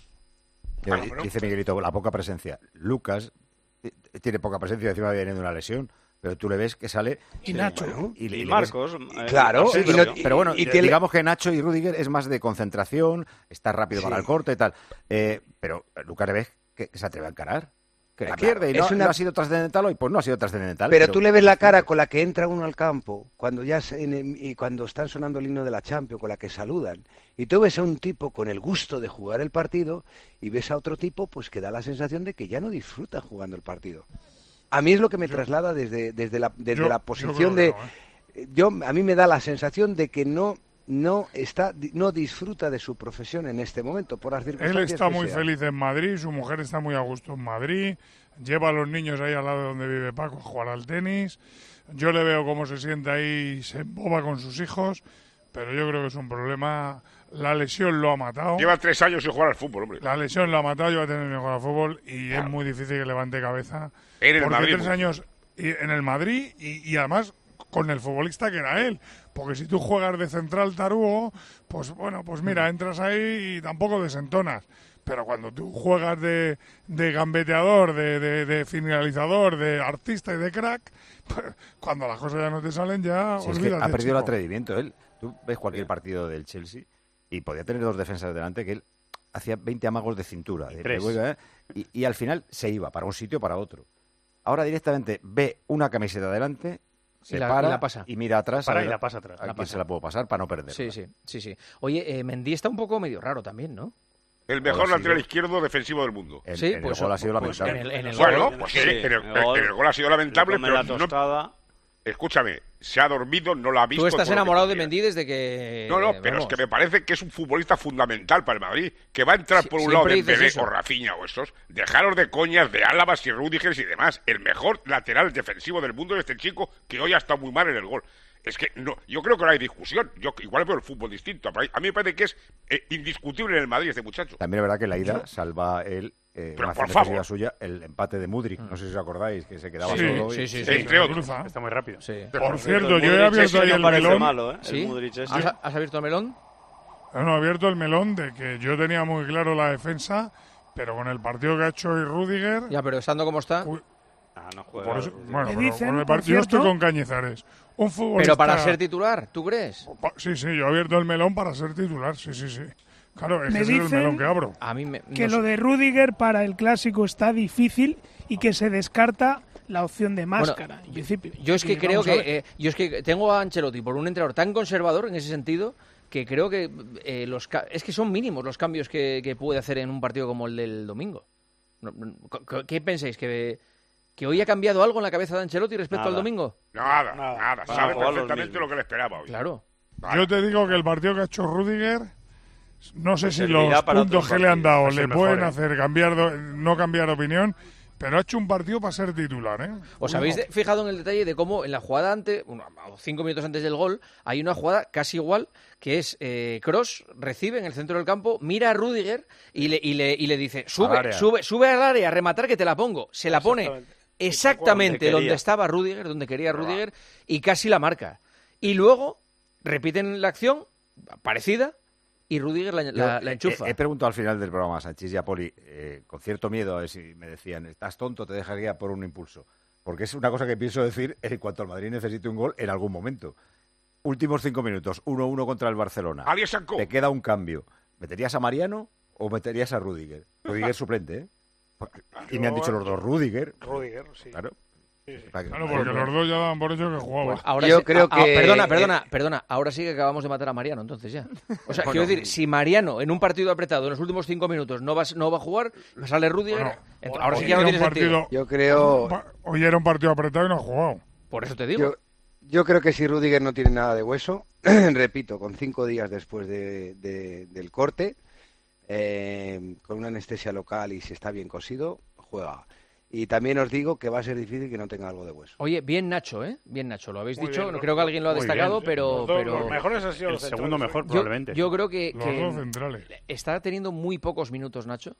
Speaker 10: Yo-
Speaker 11: Bueno, bueno.
Speaker 10: Dice Miguelito, la poca presencia. Lucas eh, tiene poca presencia, encima viene de una lesión, pero tú le ves que sale...
Speaker 2: Y Nacho.
Speaker 10: Bueno,
Speaker 14: Y,
Speaker 10: le- le ves-
Speaker 14: Marcos. eh,
Speaker 12: Claro,
Speaker 10: Sí,
Speaker 12: y
Speaker 10: pero,
Speaker 12: no-
Speaker 10: pero bueno,
Speaker 12: y
Speaker 10: eh,
Speaker 12: tiene-
Speaker 10: digamos que Nacho y Rudiger es más de concentración, está rápido
Speaker 12: Sí.
Speaker 10: para el corte y tal. Eh, pero Lucas le ves que, que se atreve a encarar, que la
Speaker 12: Ah, claro,
Speaker 10: pierde y
Speaker 12: es
Speaker 10: no,
Speaker 12: una-
Speaker 10: no ha sido trascendental hoy, pues no ha sido trascendental.
Speaker 12: Pero tú le ves la cara con la que entra uno al campo, cuando ya se- en- y cuando están sonando el himno de la Champions, con la que saludan, y tú ves a un tipo con el gusto de jugar el partido y ves a otro tipo pues que da la sensación de que ya no disfruta jugando el partido. A mí es lo que me traslada desde, desde la, desde
Speaker 4: yo-
Speaker 12: la
Speaker 4: yo
Speaker 12: posición
Speaker 4: creo
Speaker 12: de...
Speaker 4: que no, ¿eh?
Speaker 12: Yo, a mí me da la sensación de que no no está no disfruta de su profesión en este momento por las
Speaker 4: Él
Speaker 12: circunstancias
Speaker 4: está
Speaker 12: que
Speaker 4: muy
Speaker 12: sean.
Speaker 4: feliz en Madrid, su mujer está muy a gusto en Madrid, lleva a los niños ahí al lado de donde vive Paco a jugar al tenis. Yo le veo cómo se sienta ahí y se emboba con sus hijos, pero yo creo que es un problema. La lesión lo ha matado.
Speaker 11: Lleva tres años sin jugar al fútbol, hombre.
Speaker 4: La lesión lo ha matado, lleva a tener que jugar al fútbol y es muy difícil que levante cabeza.
Speaker 11: En el
Speaker 4: porque
Speaker 11: Madrid,
Speaker 4: tres
Speaker 11: pues.
Speaker 4: años y- en el Madrid y, y además con el futbolista que era él. Porque si tú juegas de central tarugo, pues bueno, pues mira, entras ahí y tampoco desentonas. Pero cuando tú juegas de, de gambeteador, de, de, de finalizador, de artista y de crack, pues, cuando las cosas ya no te salen, ya
Speaker 10: Si es que
Speaker 4: olvídate,
Speaker 10: ha perdido el
Speaker 4: chico.
Speaker 10: atrevimiento él. Tú ves cualquier partido del Chelsea y podía tener dos defensas delante que él hacía veinte amagos de cintura. De,
Speaker 15: Tres.
Speaker 10: de, y, y al final se iba para un sitio o para otro. Ahora directamente ve una camiseta delante, se
Speaker 1: Y la-
Speaker 10: para
Speaker 1: y la pasa.
Speaker 10: y mira atrás.
Speaker 15: Para
Speaker 10: a
Speaker 15: y
Speaker 10: ver
Speaker 15: la pasa atrás.
Speaker 10: A
Speaker 1: La
Speaker 10: quién
Speaker 1: pasa.
Speaker 10: se la puedo pasar para no perder.
Speaker 1: Sí, sí, sí, sí. Oye, eh, Mendy está un poco medio raro también, ¿no?
Speaker 11: El mejor
Speaker 10: Ahora sí,
Speaker 11: lateral
Speaker 10: yo-
Speaker 11: izquierdo defensivo del mundo.
Speaker 10: En,
Speaker 1: Sí,
Speaker 10: en
Speaker 1: pues-
Speaker 10: el gol ha sido
Speaker 1: pues
Speaker 10: lamentable.
Speaker 1: en el- en el
Speaker 11: Bueno,
Speaker 1: gol.
Speaker 11: pues sí,
Speaker 14: Sí,
Speaker 11: en, el,
Speaker 14: el gol.
Speaker 11: en el gol ha sido lamentable,
Speaker 14: Come
Speaker 11: pero
Speaker 14: la
Speaker 11: no,
Speaker 14: tostada.
Speaker 11: escúchame, se ha dormido, no la ha visto.
Speaker 1: Tú estás
Speaker 11: todo lo que
Speaker 1: enamorado de
Speaker 11: quería.
Speaker 1: Mendy desde que...
Speaker 11: No, no, pero
Speaker 1: vamos.
Speaker 11: es que me parece que es un futbolista fundamental para el Madrid, que va a entrar
Speaker 1: Sí,
Speaker 11: por un
Speaker 1: siempre
Speaker 11: lado de
Speaker 1: dices
Speaker 11: Dembélé
Speaker 1: eso.
Speaker 11: o Rafinha o estos. Dejaros de coñas de Álabas y Rüdigers y demás. El mejor lateral defensivo del mundo es este chico que hoy ha estado muy mal en el gol. Es que no, yo creo que no hay discusión. Yo igual veo el fútbol distinto. A mí me parece que es eh, indiscutible en el Madrid este muchacho.
Speaker 10: También es verdad que la ida salva él, eh,
Speaker 11: Pero
Speaker 10: una
Speaker 11: por
Speaker 10: acción defensiva
Speaker 11: favor.
Speaker 10: suya, el empate de Mudryk. No sé si os acordáis, que se quedaba
Speaker 4: Sí,
Speaker 10: solo.
Speaker 1: sí,
Speaker 10: y-
Speaker 1: sí,
Speaker 11: Sí, entre otros.
Speaker 4: Cruza.
Speaker 15: Está muy rápido.
Speaker 1: Sí.
Speaker 4: Por
Speaker 14: El
Speaker 4: cierto, yo he
Speaker 14: Mudryk
Speaker 4: abierto
Speaker 14: ese
Speaker 4: ahí
Speaker 14: no
Speaker 4: el
Speaker 14: parece
Speaker 4: melón.
Speaker 14: malo, ¿eh?
Speaker 1: ¿Sí?
Speaker 14: El Mudryk ese.
Speaker 1: ¿Has, has abierto el melón?
Speaker 4: Bueno, he abierto el melón de que yo tenía muy claro la defensa, pero con el partido que ha hecho hoy Rüdiger...
Speaker 1: Ya, pero estando como está...
Speaker 4: Uy,
Speaker 14: Ah, no juega.
Speaker 4: por eso-
Speaker 14: Rüdiger.
Speaker 4: bueno,
Speaker 2: Me
Speaker 4: pero
Speaker 2: dicen,
Speaker 4: con el
Speaker 2: por
Speaker 4: partido estoy
Speaker 2: cierto-
Speaker 4: con Cañizares. Un futbolista...
Speaker 1: Pero para ser titular, ¿tú crees?
Speaker 4: Pa- Sí, sí, yo he abierto el melón para ser titular, sí, sí, sí. Claro, es
Speaker 2: Me
Speaker 4: que ese es el
Speaker 2: dicen
Speaker 4: melón que abro.
Speaker 1: A mí me...
Speaker 2: Que
Speaker 1: no
Speaker 2: lo
Speaker 1: sé.
Speaker 2: de Rüdiger para el clásico está difícil y que se descarta la opción de máscara, en principio.
Speaker 1: Yo es que
Speaker 2: Y
Speaker 1: creo
Speaker 2: vamos a ver.
Speaker 1: que eh, yo es que tengo a Ancelotti por un entrenador tan conservador en ese sentido que creo que eh, los ca- es que son mínimos los cambios que, que puede hacer en un partido como el del domingo. No, no, ¿qué- ¿Qué pensáis? ¿Que, ¿Que hoy ha cambiado algo en la cabeza de Ancelotti respecto
Speaker 14: Nada.
Speaker 1: al domingo?
Speaker 11: Nada,
Speaker 19: Nada.
Speaker 11: nada.
Speaker 14: Van a
Speaker 11: Sabe
Speaker 14: jugar los
Speaker 11: perfectamente
Speaker 14: mismos.
Speaker 11: lo que le esperaba hoy.
Speaker 1: Claro.
Speaker 4: Yo te digo que el partido que ha hecho Rüdiger, no sé
Speaker 14: Pues
Speaker 4: si
Speaker 14: servirá
Speaker 4: los
Speaker 14: para
Speaker 4: puntos
Speaker 14: otros
Speaker 4: que le han dado
Speaker 15: partidos. Es
Speaker 4: le
Speaker 15: el mejor,
Speaker 4: pueden
Speaker 15: ¿eh?
Speaker 4: hacer cambiar de- no cambiar de opinión, pero ha hecho un partido para ser titular, ¿eh?
Speaker 1: ¿Os habéis de- fijado en el detalle de cómo en la jugada antes, bueno, cinco minutos antes del gol, hay una jugada casi igual, que es eh, Kroos recibe en el centro del campo, mira a Rüdiger y le, y le, y le dice,
Speaker 10: Al
Speaker 1: sube,
Speaker 10: área.
Speaker 1: sube, sube al área a rematar que te la pongo. Se la pone
Speaker 19: Exactamente.
Speaker 1: exactamente
Speaker 14: Donde
Speaker 1: donde
Speaker 14: quería.
Speaker 1: estaba Rüdiger, donde quería Rüdiger, y casi la marca. Y luego repiten la acción parecida y Rüdiger la, la-
Speaker 10: Yo,
Speaker 1: la
Speaker 10: eh,
Speaker 1: enchufa.
Speaker 10: He, he preguntado al final del programa a Sanchís y a Poli, eh, con cierto miedo, a ver si me decían, estás tonto, te dejas guiar por un impulso. Porque es una cosa que pienso decir en cuanto al Madrid necesite un gol en algún momento. Últimos cinco minutos, uno uno contra el Barcelona.
Speaker 11: Alias Sanko.
Speaker 10: Te queda un cambio. ¿Meterías a Mariano o meterías a Rüdiger? Rüdiger suplente, ¿eh? Porque- y me han dicho los dos, Rüdiger.
Speaker 19: Rüdiger, sí.
Speaker 10: Claro.
Speaker 19: Sí, sí.
Speaker 10: Para que-
Speaker 4: Claro, porque los dos ya daban por hecho que jugaba.
Speaker 1: Ahora
Speaker 12: Yo
Speaker 1: sí-
Speaker 12: creo
Speaker 1: ah, ah,
Speaker 12: que-
Speaker 1: Perdona, perdona, perdona. Ahora sí que acabamos de matar a Mariano, entonces ya. O sea, quiero decir, si Mariano en un partido apretado en los últimos cinco minutos no va, no va a jugar, sale Rüdiger,
Speaker 4: Bueno,
Speaker 1: ent- ahora sí
Speaker 4: hoy
Speaker 1: que ya no
Speaker 4: era
Speaker 1: tiene
Speaker 4: un
Speaker 1: sentido.
Speaker 4: partido-
Speaker 12: Yo creo,
Speaker 4: Pa- Hoy era un partido apretado y no ha jugado.
Speaker 1: Por eso te digo.
Speaker 12: yo, yo creo que si Rüdiger no tiene nada de hueso, repito, con cinco días después de, de- del corte, eh, con una anestesia local y si está bien cosido, juega. Y también os digo que va a ser difícil que no tenga algo de hueso.
Speaker 1: Oye, bien Nacho, ¿eh? Bien Nacho, lo habéis
Speaker 19: Muy
Speaker 1: dicho.
Speaker 19: bien,
Speaker 1: no
Speaker 19: los-
Speaker 1: creo que alguien lo ha
Speaker 15: muy
Speaker 1: destacado,
Speaker 15: bien.
Speaker 1: pero...
Speaker 19: Los, dos-
Speaker 1: pero...
Speaker 19: los mejores han sido
Speaker 15: El
Speaker 19: los
Speaker 15: segundo
Speaker 19: centrales,
Speaker 15: mejor,
Speaker 19: ¿eh?
Speaker 1: Yo,
Speaker 15: probablemente.
Speaker 1: yo creo que,
Speaker 4: Los
Speaker 1: que
Speaker 4: dos centrales.
Speaker 1: está teniendo muy pocos minutos Nacho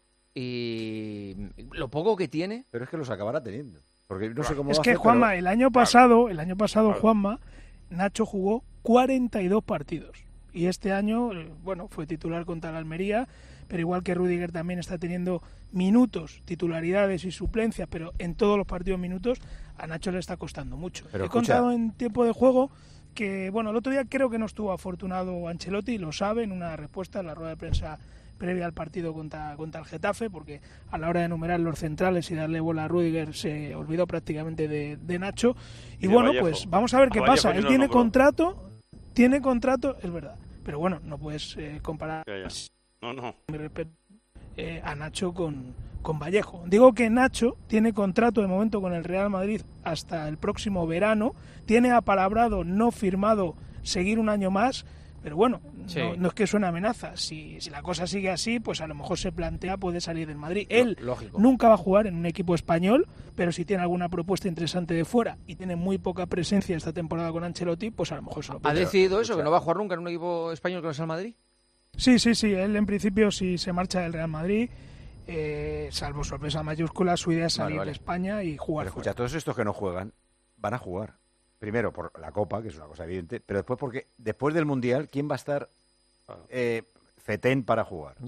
Speaker 1: y lo poco que tiene...
Speaker 10: Pero es que los acabará teniendo. Porque no sé cómo
Speaker 2: Es
Speaker 10: lo
Speaker 2: que
Speaker 10: hace,
Speaker 2: Juanma,
Speaker 10: pero-
Speaker 2: el año pasado, el año pasado Juanma, Nacho jugó cuarenta y dos partidos. Y este año, eh, bueno, fue titular contra el Almería, pero igual que Rüdiger también está teniendo minutos, titularidades y suplencias, pero en todos los partidos minutos a Nacho le está costando mucho.
Speaker 10: Pero
Speaker 2: He
Speaker 10: escucha-
Speaker 2: contado en tiempo de juego que, bueno, el otro día creo que no estuvo afortunado Ancelotti, lo sabe, en una respuesta en la rueda de prensa previa al partido contra, contra el Getafe, porque a la hora de enumerar los centrales y darle bola a Rüdiger se olvidó prácticamente de, de Nacho. Y,
Speaker 14: Y de
Speaker 2: bueno,
Speaker 14: Vallejo.
Speaker 2: pues vamos a ver
Speaker 14: A
Speaker 2: qué
Speaker 14: Vallejo
Speaker 2: pasa.
Speaker 14: ni
Speaker 2: Él
Speaker 14: lo
Speaker 2: tiene
Speaker 14: nombró.
Speaker 2: contrato, tiene contrato, es verdad. Pero bueno, no puedes eh, comparar
Speaker 14: Ya, ya. No, no.
Speaker 2: mi respeto, eh, a Nacho con, con Vallejo. Digo que Nacho tiene contrato de momento con el Real Madrid hasta el próximo verano, tiene apalabrado, no firmado, seguir un año más, pero bueno,
Speaker 1: Sí.
Speaker 2: no, no es que suene amenaza. Si, si la cosa sigue así, pues a lo mejor se plantea puede salir del Madrid. Él
Speaker 1: lógico.
Speaker 2: nunca va a jugar en un equipo español, pero si tiene alguna propuesta interesante de fuera y tiene muy poca presencia esta temporada con Ancelotti, pues a lo mejor se lo
Speaker 1: ¿Ha
Speaker 2: puede
Speaker 1: decidido eso, que no va a jugar nunca en un equipo español que no sea el Madrid?
Speaker 2: Sí, sí, sí. Él en principio si se marcha del Real Madrid, eh, salvo sorpresa mayúscula, su idea es salir
Speaker 10: Vale, vale.
Speaker 2: de España y jugar
Speaker 10: Pero
Speaker 2: fuera.
Speaker 10: escucha, todos estos que no juegan van a jugar. Primero por la Copa, que es una cosa evidente, pero después porque después del Mundial, ¿quién va a estar eh, fetén para jugar?
Speaker 1: Ya.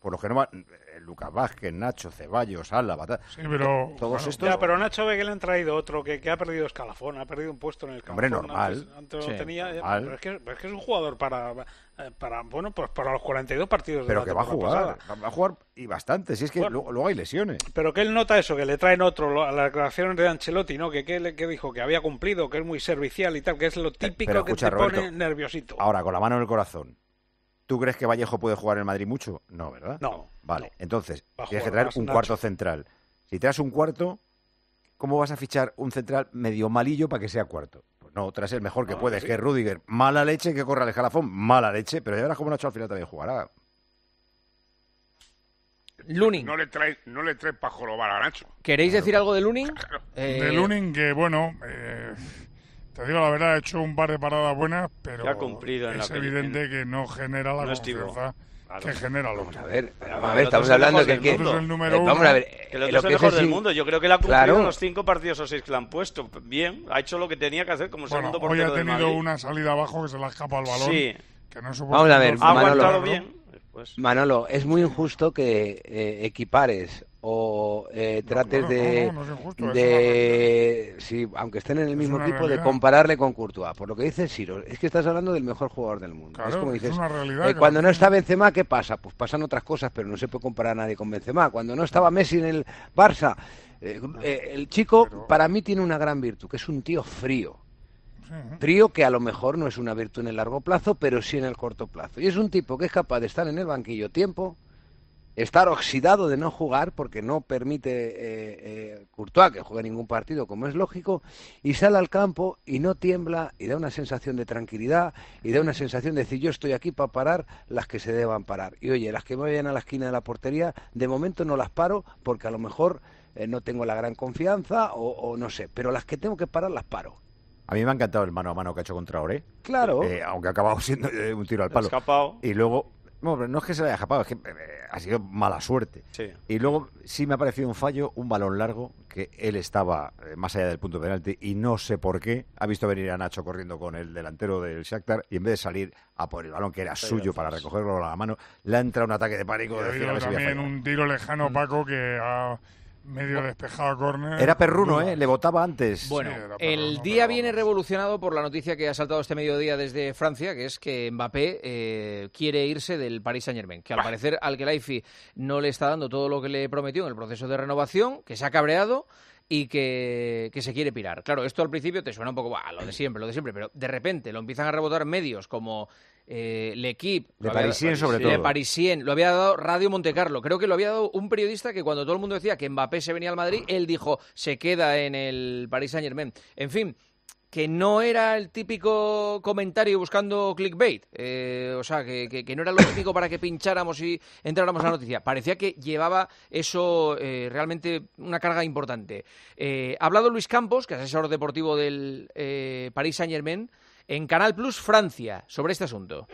Speaker 10: por los que no van, eh, Lucas Vázquez, Nacho, Ceballos, Álava, tal,
Speaker 4: sí, pero,
Speaker 10: todos
Speaker 4: bueno,
Speaker 10: estos...
Speaker 19: Ya, pero Nacho ve que le han traído otro que, que ha perdido escalafón, ha perdido un puesto en el campo.
Speaker 10: Hombre, normal.
Speaker 19: Antes, antes
Speaker 10: Sí,
Speaker 19: lo tenía,
Speaker 10: normal.
Speaker 19: pero, es que, pero es que es un jugador para, para bueno, pues para los cuarenta y dos partidos
Speaker 10: Pero
Speaker 19: de
Speaker 10: que
Speaker 19: la
Speaker 10: va a
Speaker 19: temporada
Speaker 10: jugar,
Speaker 19: pasada.
Speaker 10: va a jugar y bastante, si es que
Speaker 19: Bueno.
Speaker 10: luego, luego hay lesiones.
Speaker 19: Pero que él nota eso, que le traen otro, lo- a las declaraciones de Ancelotti, ¿no? Que, que, le- que dijo que había cumplido, que es muy servicial y tal, que es lo típico
Speaker 10: Pero
Speaker 19: que
Speaker 10: escucha,
Speaker 19: te
Speaker 10: Roberto,
Speaker 19: pone nerviosito.
Speaker 10: Ahora, con la mano en el corazón, ¿tú crees que Vallejo puede jugar en el Madrid mucho? No, ¿verdad?
Speaker 19: No.
Speaker 10: Vale, entonces,
Speaker 19: Va a
Speaker 10: tienes que
Speaker 19: jugar
Speaker 10: traer
Speaker 19: más
Speaker 10: un
Speaker 19: Nacho.
Speaker 10: cuarto central. Si traes un cuarto, ¿cómo vas a fichar un central medio malillo para que sea cuarto? Pues no, traes el mejor que
Speaker 19: No,
Speaker 10: puedes,
Speaker 19: sí.
Speaker 10: que es Rüdiger. Mala leche, que corra el escalafón, mala leche, pero ya verás cómo Nacho al final también jugará.
Speaker 1: Lunin.
Speaker 11: No le trae, no le trae para jorobar a Nacho.
Speaker 1: ¿Queréis decir algo de Lunin? Eh,
Speaker 4: De Lunin, que bueno, eh, te digo la verdad, ha hecho un par de paradas buenas, pero
Speaker 14: Que ha cumplido en
Speaker 4: es
Speaker 14: la-
Speaker 4: evidente que no genera la
Speaker 14: No es Tibo.
Speaker 4: confianza que genera el otro.
Speaker 12: A ver,
Speaker 14: Pero
Speaker 12: vamos a ver, estamos
Speaker 14: el otro es el
Speaker 12: hablando
Speaker 14: mejor
Speaker 12: que...
Speaker 14: del
Speaker 12: que-
Speaker 14: mundo.
Speaker 4: Es el número
Speaker 12: eh,
Speaker 4: uno.
Speaker 12: vamos a ver,
Speaker 14: Que el
Speaker 12: eh,
Speaker 14: otro
Speaker 12: lo
Speaker 14: es el
Speaker 12: que
Speaker 14: mejor
Speaker 12: es
Speaker 14: del
Speaker 12: in-
Speaker 14: mundo. Yo creo que le ha cumplido
Speaker 12: Claro.
Speaker 14: en los cinco partidos o seis que le han puesto. Bien, ha hecho lo que tenía que hacer como
Speaker 4: Bueno,
Speaker 14: segundo
Speaker 4: hoy
Speaker 14: portero
Speaker 4: ha
Speaker 14: del
Speaker 4: tenido
Speaker 14: Madrid.
Speaker 4: una salida abajo que se la escapa al balón.
Speaker 14: Sí.
Speaker 4: Que no supo
Speaker 12: Vamos a ver,
Speaker 14: Ha
Speaker 12: Manolo,
Speaker 14: aguantado bien. Pues,
Speaker 12: Manolo, es muy injusto que eh, equipares o eh, trates
Speaker 4: no, no,
Speaker 12: de,
Speaker 4: no, no es injusto, es
Speaker 12: de sí, aunque estén en el mismo
Speaker 4: una
Speaker 12: equipo, de
Speaker 4: realidad.
Speaker 12: compararle con Courtois. Por lo que dice Ciro, es que estás hablando del mejor jugador del mundo.
Speaker 4: Claro,
Speaker 12: es como
Speaker 4: es
Speaker 12: dices,
Speaker 4: una realidad
Speaker 12: eh,
Speaker 4: que
Speaker 12: cuando
Speaker 4: lo
Speaker 12: no está Benzema, ¿qué pasa? Pues pasan otras cosas, pero no se puede comparar a nadie con Benzema. Cuando no estaba Messi en el Barça, eh, eh, el chico para mí tiene una gran virtud, que es un tío frío. Frío que a lo mejor no es una virtud en el largo plazo, pero sí en el corto plazo. Y es un tipo que es capaz de estar en el banquillo tiempo, estar oxidado de no jugar porque no permite eh, eh, Courtois que juegue ningún partido, como es lógico, y sale al campo y no tiembla y da una sensación de tranquilidad y da una sensación de decir yo estoy aquí para parar las que se deban parar. Y oye, las que me vayan a la esquina de la portería, de momento no las paro porque a lo mejor eh, no tengo la gran confianza o, o no sé, pero las que tengo que parar las paro.
Speaker 10: A mí me ha encantado el mano a mano que ha hecho contra Oré.
Speaker 12: Claro.
Speaker 10: Eh, aunque ha acabado siendo eh, un tiro al palo.
Speaker 14: Escapado.
Speaker 10: Y luego, no, pero no es que se le haya escapado, es que eh, ha sido mala suerte.
Speaker 14: Sí.
Speaker 10: Y luego sí me ha parecido un fallo, un balón largo, que él estaba eh, más allá del punto de penalti y no sé por qué ha visto venir a Nacho corriendo con el delantero del Shakhtar y en vez de salir a por el balón que era suyo para recogerlo a la mano, le ha entrado un ataque de pánico.
Speaker 4: Y
Speaker 10: De
Speaker 4: ha
Speaker 10: decir, a
Speaker 4: habido
Speaker 10: ver si voy a
Speaker 4: también
Speaker 10: fallar.
Speaker 4: un tiro lejano, Paco, que ha medio despejado a córner.
Speaker 10: Era perruno,
Speaker 4: Dudas.
Speaker 10: ¿eh? Le votaba antes.
Speaker 1: Bueno,
Speaker 4: Sí, era
Speaker 1: el
Speaker 4: perruno,
Speaker 1: día
Speaker 4: pero
Speaker 1: viene
Speaker 4: vamos.
Speaker 1: revolucionado por la noticia que ha saltado este mediodía desde Francia, que es que Mbappé eh, quiere irse del Paris Saint-Germain, que al parecer al Khelaifi no le está dando todo lo que le prometió en el proceso de renovación, que se ha cabreado y que, que se quiere pirar. Claro, esto al principio te suena un poco, bah, lo de siempre, lo de siempre, pero de repente lo empiezan a rebotar medios como eh, L'Equipe,
Speaker 10: Le
Speaker 1: lo había-
Speaker 10: Parisien, sobre
Speaker 1: Le
Speaker 10: todo.
Speaker 1: Parisien, lo había dado Radio Montecarlo. Creo que lo había dado un periodista que cuando todo el mundo decía que Mbappé se venía al Madrid, él dijo, se queda en el Paris Saint-Germain. En fin, que no era el típico comentario buscando clickbait, eh, o sea, que, que, que no era lo típico para que pincháramos y entráramos a la noticia. Parecía que llevaba eso eh, realmente una carga importante. Eh, ha hablado Luis Campos, que es asesor deportivo del eh, Paris Saint-Germain, en Canal Plus Francia, sobre este asunto.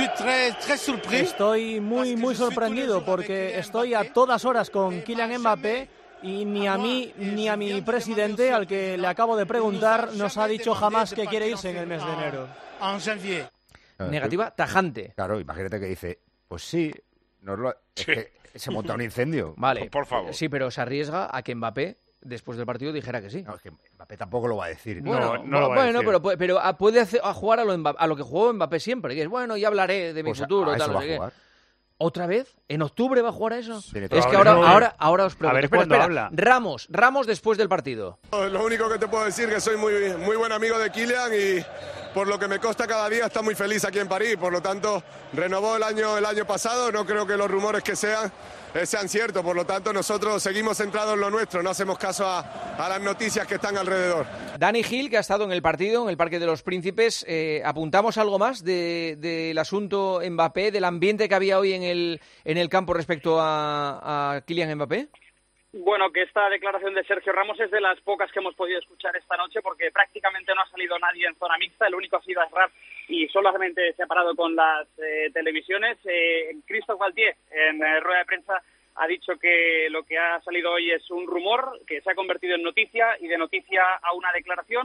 Speaker 20: Estoy muy, muy sorprendido porque estoy a todas horas con Kylian Mbappé y ni a mí ni a mi presidente, al que le acabo de preguntar, nos ha dicho jamás que quiere irse en el mes de enero.
Speaker 1: Negativa tajante.
Speaker 10: Claro, imagínate que dice, pues sí, nos lo... es que se monta un incendio.
Speaker 1: Vale,
Speaker 11: Por favor.
Speaker 1: sí, pero se arriesga a que Mbappé, después del partido, dijera que sí.
Speaker 10: No, es que Mbappé tampoco lo va a decir.
Speaker 1: Bueno,
Speaker 15: No, no lo va a
Speaker 1: bueno,
Speaker 15: decir.
Speaker 1: pero, puede- pero a- puede hacer- a jugar a lo, Mbappé- a lo que jugó Mbappé siempre, que es, bueno, ya hablaré de mi
Speaker 10: Pues a-
Speaker 1: futuro.
Speaker 10: a
Speaker 1: tal,
Speaker 10: eso
Speaker 1: no
Speaker 10: va
Speaker 1: sé
Speaker 10: a
Speaker 1: qué.
Speaker 10: jugar.
Speaker 1: ¿Otra vez? ¿En octubre va a jugar a eso?
Speaker 10: Tiene
Speaker 1: Es
Speaker 10: toda
Speaker 1: que
Speaker 10: la
Speaker 1: ahora,
Speaker 10: razón.
Speaker 1: ahora, ahora os pregunto.
Speaker 15: ver
Speaker 1: espera,
Speaker 15: cuándo
Speaker 1: espera.
Speaker 15: habla.
Speaker 1: Ramos, Ramos después del partido.
Speaker 21: Lo único que te puedo decir es que soy muy, muy buen amigo de Kylian y por lo que me consta cada día está muy feliz aquí en París. Por lo tanto, renovó el año, el año pasado. No creo que los rumores que sean eh, sean ciertos. Por lo tanto, nosotros seguimos centrados en lo nuestro. No hacemos caso a, a las noticias que están alrededor.
Speaker 1: Dani Gil, que ha estado en el partido, en el Parque de los Príncipes. Eh, ¿Apuntamos algo más de- del asunto Mbappé, del ambiente que había hoy en el, en el campo respecto a, a Kylian Mbappé?
Speaker 22: Bueno, que esta declaración de Sergio Ramos es de las pocas que hemos podido escuchar esta noche porque prácticamente no ha salido nadie en zona mixta, el único ha sido Asraf y solamente se ha parado con las eh, televisiones. Eh, Christophe Galtier en eh, rueda de prensa ha dicho que lo que ha salido hoy es un rumor que se ha convertido en noticia y de noticia a una declaración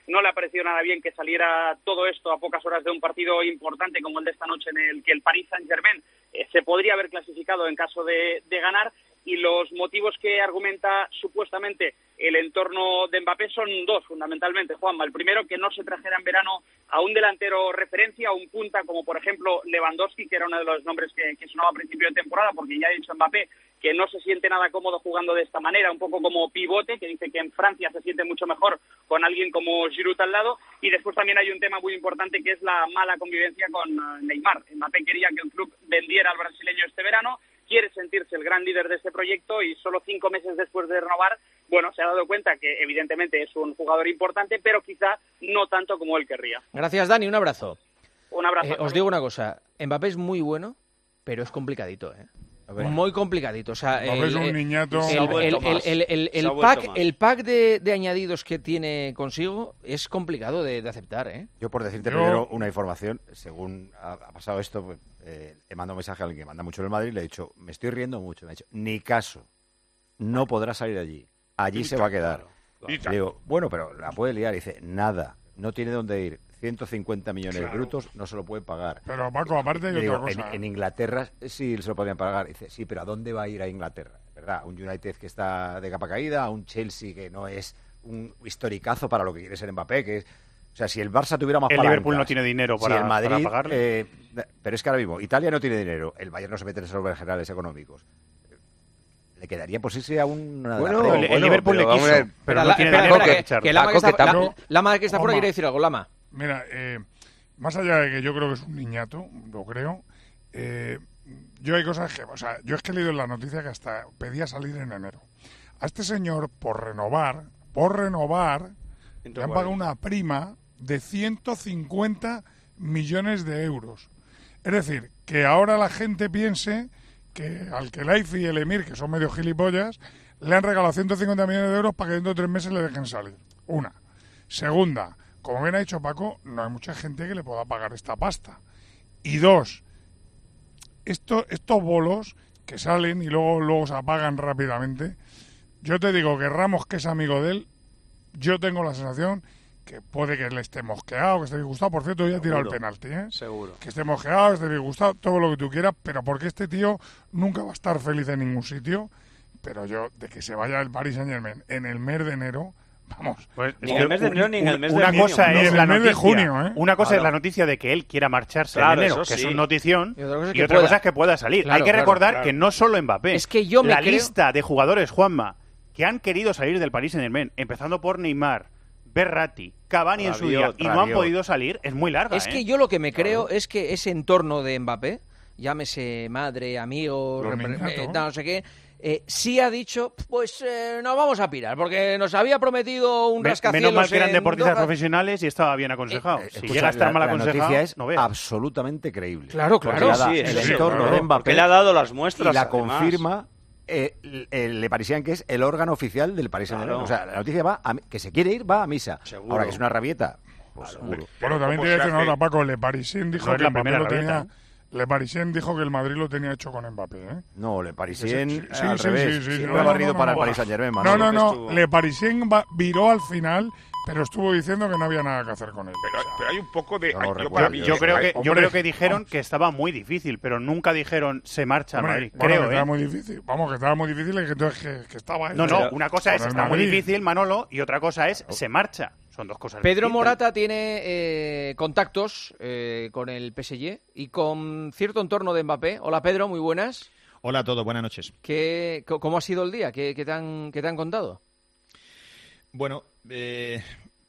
Speaker 22: no le ha parecido nada bien que saliera todo esto a pocas horas de un partido importante como el de esta noche, en el que el Paris Saint-Germain eh, se podría haber clasificado en caso de, de ganar. Y los motivos que argumenta supuestamente el entorno de Mbappé son dos, fundamentalmente, Juanma. El primero, que no se trajera en verano a un delantero referencia, a un punta, como por ejemplo Lewandowski, que era uno de los nombres que, que sonaba a principio de temporada, porque ya ha dicho Mbappé que no se siente nada cómodo jugando de esta manera, un poco como pivote, que dice que en Francia se siente mucho mejor con alguien como Giroud al lado. Y después también hay un tema muy importante, que es la mala convivencia con Neymar. Mbappé quería que el club vendiera al brasileño este verano, quiere sentirse el gran líder de este proyecto y solo cinco meses después de renovar, bueno, se ha dado cuenta que evidentemente es un jugador importante, pero quizá no tanto como él querría.
Speaker 1: Gracias, Dani, un abrazo.
Speaker 22: Un abrazo.
Speaker 1: Eh, os digo una cosa, Mbappé es muy bueno, pero es complicadito, ¿eh? Muy complicadito. O sea,
Speaker 4: Mbappé es un niñato.
Speaker 1: El, el, el, el, el, el pack, el pack de, de añadidos que tiene consigo es complicado de, de aceptar, ¿eh?
Speaker 10: Yo, por decirte
Speaker 1: Yo...
Speaker 10: primero una información, según ha, ha pasado esto, pues, eh, he mandado un mensaje a alguien que manda mucho en el Madrid y le he dicho, me estoy riendo mucho. Me ha dicho, ni caso, no podrá salir de allí. Allí se va a quedar. Le digo, bueno, pero la puede liar. Y dice, nada, no tiene dónde ir. ciento cincuenta millones
Speaker 4: Claro.
Speaker 10: brutos no se lo pueden pagar.
Speaker 4: Pero, Paco, aparte hay
Speaker 10: Le
Speaker 4: otra
Speaker 10: digo,
Speaker 4: cosa.
Speaker 10: En, en Inglaterra sí se lo podrían pagar. Dice, sí, pero ¿a dónde va a ir a Inglaterra? ¿Verdad? Un United que está de capa caída, un Chelsea que no es un historicazo para lo que quiere ser Mbappé, que es... O sea, si el Barça tuviera más
Speaker 15: El
Speaker 10: palancas,
Speaker 15: Liverpool no tiene dinero para-
Speaker 10: si el Madrid,
Speaker 15: para pagarle.
Speaker 10: eh, pero es que ahora mismo Italia no tiene dinero, el Bayern no se mete en esos generales económicos. Le quedaría por irse a un...
Speaker 12: Bueno,
Speaker 15: el, el Liverpool le quiso, pero,
Speaker 1: Pero
Speaker 15: no
Speaker 1: la-
Speaker 15: tiene
Speaker 1: espera,
Speaker 15: dinero
Speaker 1: espera,
Speaker 15: para
Speaker 1: que-
Speaker 15: ficharlo.
Speaker 1: que Lama, que está, la- Lama que está por ahí
Speaker 4: Oma.
Speaker 1: quiere decir algo, Lama.
Speaker 4: Mira, eh, más allá de que yo creo que es un niñato, lo creo, eh, yo hay cosas que... O sea, yo es que he leído en la noticia que hasta pedía salir en enero. A este señor, por renovar, por renovar, le han pagado una prima de ciento cincuenta millones de euros. Es decir, que ahora la gente piense que al Khelaifi y el Emir, que son medio gilipollas, le han regalado ciento cincuenta millones de euros para que dentro de tres meses le dejen salir. Una. Segunda, como bien ha dicho Paco, no hay mucha gente que le pueda pagar esta pasta. Y dos, esto, estos bolos que salen y luego, luego se apagan rápidamente, yo te digo que Ramos, que es amigo de él, yo tengo la sensación que puede que le esté mosqueado, que esté disgustado. Por cierto, hoy ha tirado el
Speaker 14: Seguro.
Speaker 4: penalti, ¿eh?
Speaker 14: Seguro.
Speaker 4: Que esté mosqueado, que esté disgustado, todo lo que tú quieras, pero porque este tío nunca va a estar feliz en ningún sitio. Pero yo, de que se vaya el Paris Saint-Germain en el mes de enero, vamos.
Speaker 15: Pues,
Speaker 14: Ni en el mes de enero ni en el mes de
Speaker 15: una
Speaker 14: junio.
Speaker 15: cosa
Speaker 4: Ni
Speaker 15: es
Speaker 4: en
Speaker 15: la
Speaker 4: el mes de
Speaker 15: noticia,
Speaker 4: junio, ¿eh?
Speaker 15: una cosa
Speaker 14: Claro.
Speaker 15: es la noticia de que él quiera marcharse
Speaker 14: Claro,
Speaker 15: en enero,
Speaker 14: eso
Speaker 15: que
Speaker 14: sí.
Speaker 15: es una notición,
Speaker 1: Y otra cosa es
Speaker 15: y
Speaker 1: que
Speaker 15: otra
Speaker 1: pueda.
Speaker 15: cosa es que pueda salir.
Speaker 1: Claro,
Speaker 15: Hay que
Speaker 1: claro,
Speaker 15: recordar
Speaker 1: claro.
Speaker 15: que no solo Mbappé,
Speaker 1: Es que yo me
Speaker 15: la
Speaker 1: creo-
Speaker 15: lista de jugadores, Juanma, que han querido salir del Paris Saint-Germain, empezando por Neymar, Berratti, Cavani en su día,
Speaker 14: Rabiot,
Speaker 15: y no han
Speaker 10: Rabiot.
Speaker 15: podido salir, es muy larga.
Speaker 1: Es
Speaker 15: ¿eh?
Speaker 1: que yo lo que me creo es que ese entorno de Mbappé, llámese madre, amigos,
Speaker 4: Los
Speaker 1: repre-
Speaker 4: niñatos.
Speaker 1: eh, no sé qué, eh, sí ha dicho, pues eh, nos vamos a pirar, porque nos había prometido un
Speaker 15: Me-
Speaker 1: rascacielos
Speaker 15: menos mal que eran
Speaker 1: en
Speaker 15: deportistas
Speaker 1: Doha.
Speaker 15: profesionales y estaba bien aconsejado.
Speaker 10: Eh,
Speaker 15: si
Speaker 10: escucha,
Speaker 15: llega a estar
Speaker 10: la-
Speaker 15: mal
Speaker 10: la
Speaker 15: aconsejado,
Speaker 10: noticia es
Speaker 15: no veas.
Speaker 10: absolutamente creíble.
Speaker 1: Claro,
Speaker 10: Porque
Speaker 1: claro.
Speaker 10: le da
Speaker 14: Sí,
Speaker 10: el
Speaker 14: eso sí,
Speaker 10: entorno
Speaker 14: claro,
Speaker 10: de Mbappé
Speaker 14: porque le ha dado las muestras,
Speaker 10: y la
Speaker 14: además.
Speaker 10: confirma eh, el, el Le Parisien, que es el órgano oficial del Paris Saint-Germain.
Speaker 14: Claro.
Speaker 10: O sea, la noticia va a, mi- que se quiere ir, va a misa.
Speaker 14: Seguro.
Speaker 10: Ahora que es una rabieta, pues seguro.
Speaker 4: Bueno, también
Speaker 11: ¿cómo
Speaker 4: te voy a
Speaker 11: se
Speaker 4: decir una
Speaker 11: hace?
Speaker 4: nota, Paco. Le Parisien dijo
Speaker 15: No es
Speaker 4: que
Speaker 15: la
Speaker 4: Mbappé
Speaker 15: primera
Speaker 4: lo tenía...
Speaker 15: rabieta.
Speaker 4: Le Parisien dijo que el Madrid lo tenía hecho con Mbappé, ¿eh?
Speaker 10: No, Le Parisien
Speaker 4: Sí, sí,
Speaker 10: al
Speaker 4: sí,
Speaker 10: revés.
Speaker 4: sí, sí, sí,
Speaker 10: Siempre
Speaker 4: no,
Speaker 10: ha
Speaker 4: no,
Speaker 10: barrido
Speaker 4: no,
Speaker 10: para
Speaker 4: no,
Speaker 10: el Paris
Speaker 4: no.
Speaker 10: Saint-Germain,
Speaker 4: No,
Speaker 10: Manolo.
Speaker 4: no, no.
Speaker 14: estuvo-
Speaker 4: Le Parisien va- viró al final, pero estuvo diciendo que no había nada que hacer con él.
Speaker 11: Pero, pero hay un poco de...
Speaker 10: No lo
Speaker 11: hay- yo
Speaker 10: recuerdo.
Speaker 11: para mí-
Speaker 15: Yo creo que, yo
Speaker 4: Hombre,
Speaker 15: creo que dijeron
Speaker 4: vamos.
Speaker 15: que estaba muy difícil, pero nunca dijeron se marcha a
Speaker 4: Hombre,
Speaker 15: Madrid.
Speaker 4: bueno, que
Speaker 15: creo,
Speaker 4: estaba
Speaker 15: ¿eh?
Speaker 4: muy difícil. Vamos, que estaba muy difícil y que, entonces que, que estaba...
Speaker 15: No,
Speaker 4: él,
Speaker 15: no,
Speaker 4: eh,
Speaker 15: una cosa
Speaker 4: con
Speaker 15: es
Speaker 4: el
Speaker 15: está muy
Speaker 4: Madrid.
Speaker 15: difícil, Manolo, y otra cosa es se marcha. Son dos cosas
Speaker 1: Pedro
Speaker 15: distintas.
Speaker 1: Morata tiene eh, contactos eh, con el P S G y con cierto entorno de Mbappé. Hola Pedro, muy buenas.
Speaker 3: Hola a todos, buenas noches.
Speaker 1: ¿Qué, co- ¿Cómo ha sido el día? ¿Qué, qué te, han, qué te han contado?
Speaker 3: Bueno, eh,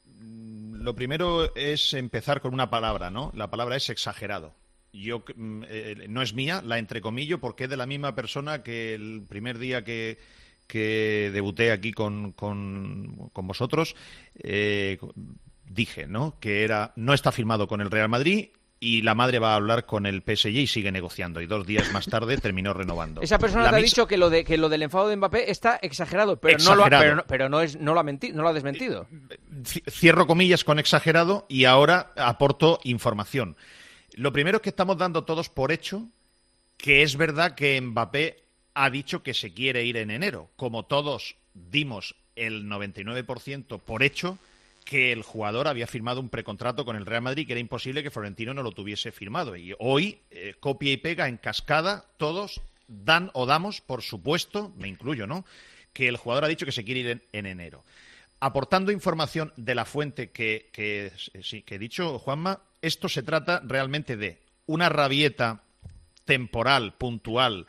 Speaker 3: lo primero es empezar con una palabra, ¿no? La palabra es exagerado. Yo mm, eh, no es mía, la entrecomillo, porque es de la misma persona que el primer día que, que debuté aquí con, con, con vosotros, eh, dije, ¿no? Que era no está firmado con el Real Madrid y la madre va a hablar con el P S G y sigue negociando. Y dos días más tarde terminó renovando.
Speaker 1: Esa persona
Speaker 3: La
Speaker 1: te ha
Speaker 3: mis-
Speaker 1: dicho que lo de que lo del enfado de Mbappé está exagerado, pero no lo ha,
Speaker 3: Exagerado.
Speaker 1: pero, no- pero no es no lo ha menti- no lo ha desmentido.
Speaker 3: ci- cierro comillas con exagerado y ahora aporto información. Lo primero es que estamos dando todos por hecho que es verdad que Mbappé ha dicho que se quiere ir en enero, como todos dimos el noventa y nueve por ciento por hecho que el jugador había firmado un precontrato con el Real Madrid, que era imposible que Florentino no lo tuviese firmado. Y hoy, eh, copia y pega en cascada, todos dan o damos, por supuesto, me incluyo, ¿no?, que el jugador ha dicho que se quiere ir en, en enero. Aportando información de la fuente que, que, sí, que he dicho, Juanma, esto se trata realmente de una rabieta temporal, puntual,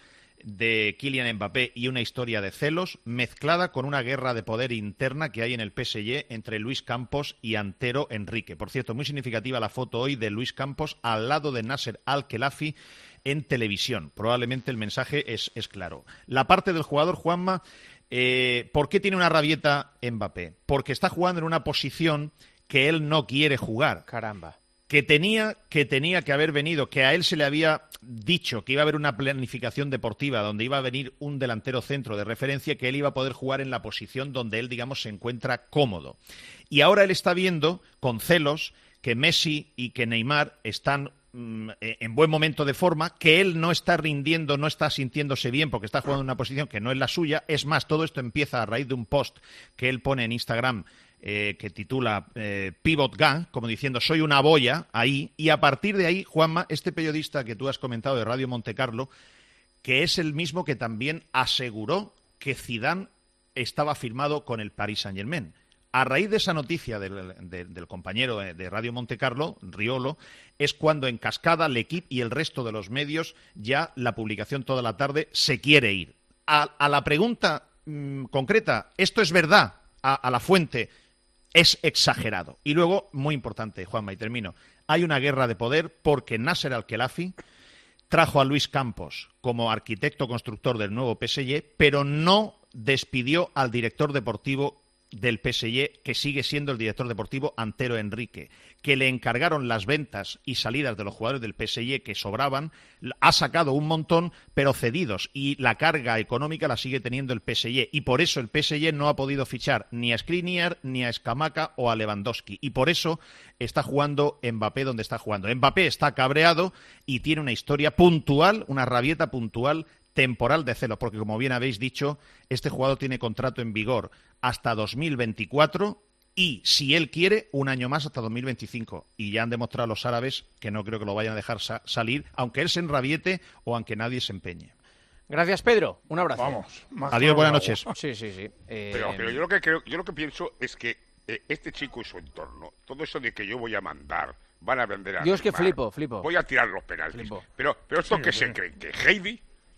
Speaker 3: de Kylian Mbappé y una historia de celos mezclada con una guerra de poder interna que hay en el P S G entre Luis Campos y Antero Henrique. Por cierto, muy significativa la foto hoy de Luis Campos al lado de Nasser Al-Khelaifi en televisión. Probablemente el mensaje es, es claro. La parte del jugador, Juanma, eh, ¿por qué tiene una rabieta Mbappé? Porque está jugando en una posición que él no quiere jugar.
Speaker 1: Caramba.
Speaker 3: Que tenía, que tenía que haber venido, que a él se le había dicho que iba a haber una planificación deportiva donde iba a venir un delantero centro de referencia, que él iba a poder jugar en la posición donde él, digamos, se encuentra cómodo. Y ahora él está viendo, con celos, que Messi y que Neymar están mm, en buen momento de forma, que él no está rindiendo, no está sintiéndose bien porque está jugando en una posición que no es la suya. Es más, todo esto empieza a raíz de un post que él pone en Instagram, Eh, que titula eh, Pivot Gang, como diciendo soy una boya ahí, y a partir de ahí, Juanma, este periodista que tú has comentado de Radio Montecarlo, que es el mismo que también aseguró que Zidane estaba firmado con el Paris Saint-Germain. A raíz de esa noticia del, de, del compañero de Radio Montecarlo, Riolo, es cuando en cascada L'Equipe y el resto de los medios ya la publicación toda la tarde se quiere ir. A, a la pregunta mmm, concreta, ¿esto es verdad? A, a la fuente, es exagerado. Y luego, muy importante, Juanma, y termino, hay una guerra de poder porque Nasser Al-Khelaifi trajo a Luis Campos como arquitecto constructor del nuevo P S G, pero no despidió al director deportivo del P S G, que sigue siendo el director deportivo Antero Henrique, que le encargaron las ventas y salidas de los jugadores del P S G que sobraban, ha sacado un montón, pero cedidos, y la carga económica la sigue teniendo el P S G, y por eso el P S G no ha podido fichar ni a Skriniar, ni a Scamacca o a Lewandowski, y por eso está jugando Mbappé donde está jugando. Mbappé está cabreado y tiene una historia puntual, una rabieta puntual, temporal de celos, porque como bien habéis dicho, este jugador tiene contrato en vigor hasta dos mil veinticuatro y, si él quiere, un año más hasta dos mil veinticinco. Y ya han demostrado los árabes que no creo que lo vayan a dejar sa- salir, aunque él se enrabiete o aunque nadie se empeñe.
Speaker 1: Gracias, Pedro. Un abrazo.
Speaker 3: Vamos. Adiós, buenas noches.
Speaker 1: Sí, sí, sí. Eh...
Speaker 11: Pero, pero yo lo que creo, yo lo que pienso es que eh, este chico y su entorno, todo eso de que yo voy a mandar, van a vender a
Speaker 1: Yo es que
Speaker 11: Neymar,
Speaker 1: flipo, flipo.
Speaker 11: voy a tirar los penaltis.
Speaker 1: Flipo.
Speaker 11: Pero, pero esto
Speaker 1: Sí,
Speaker 11: que
Speaker 1: sí.
Speaker 11: se creen, que Heidi...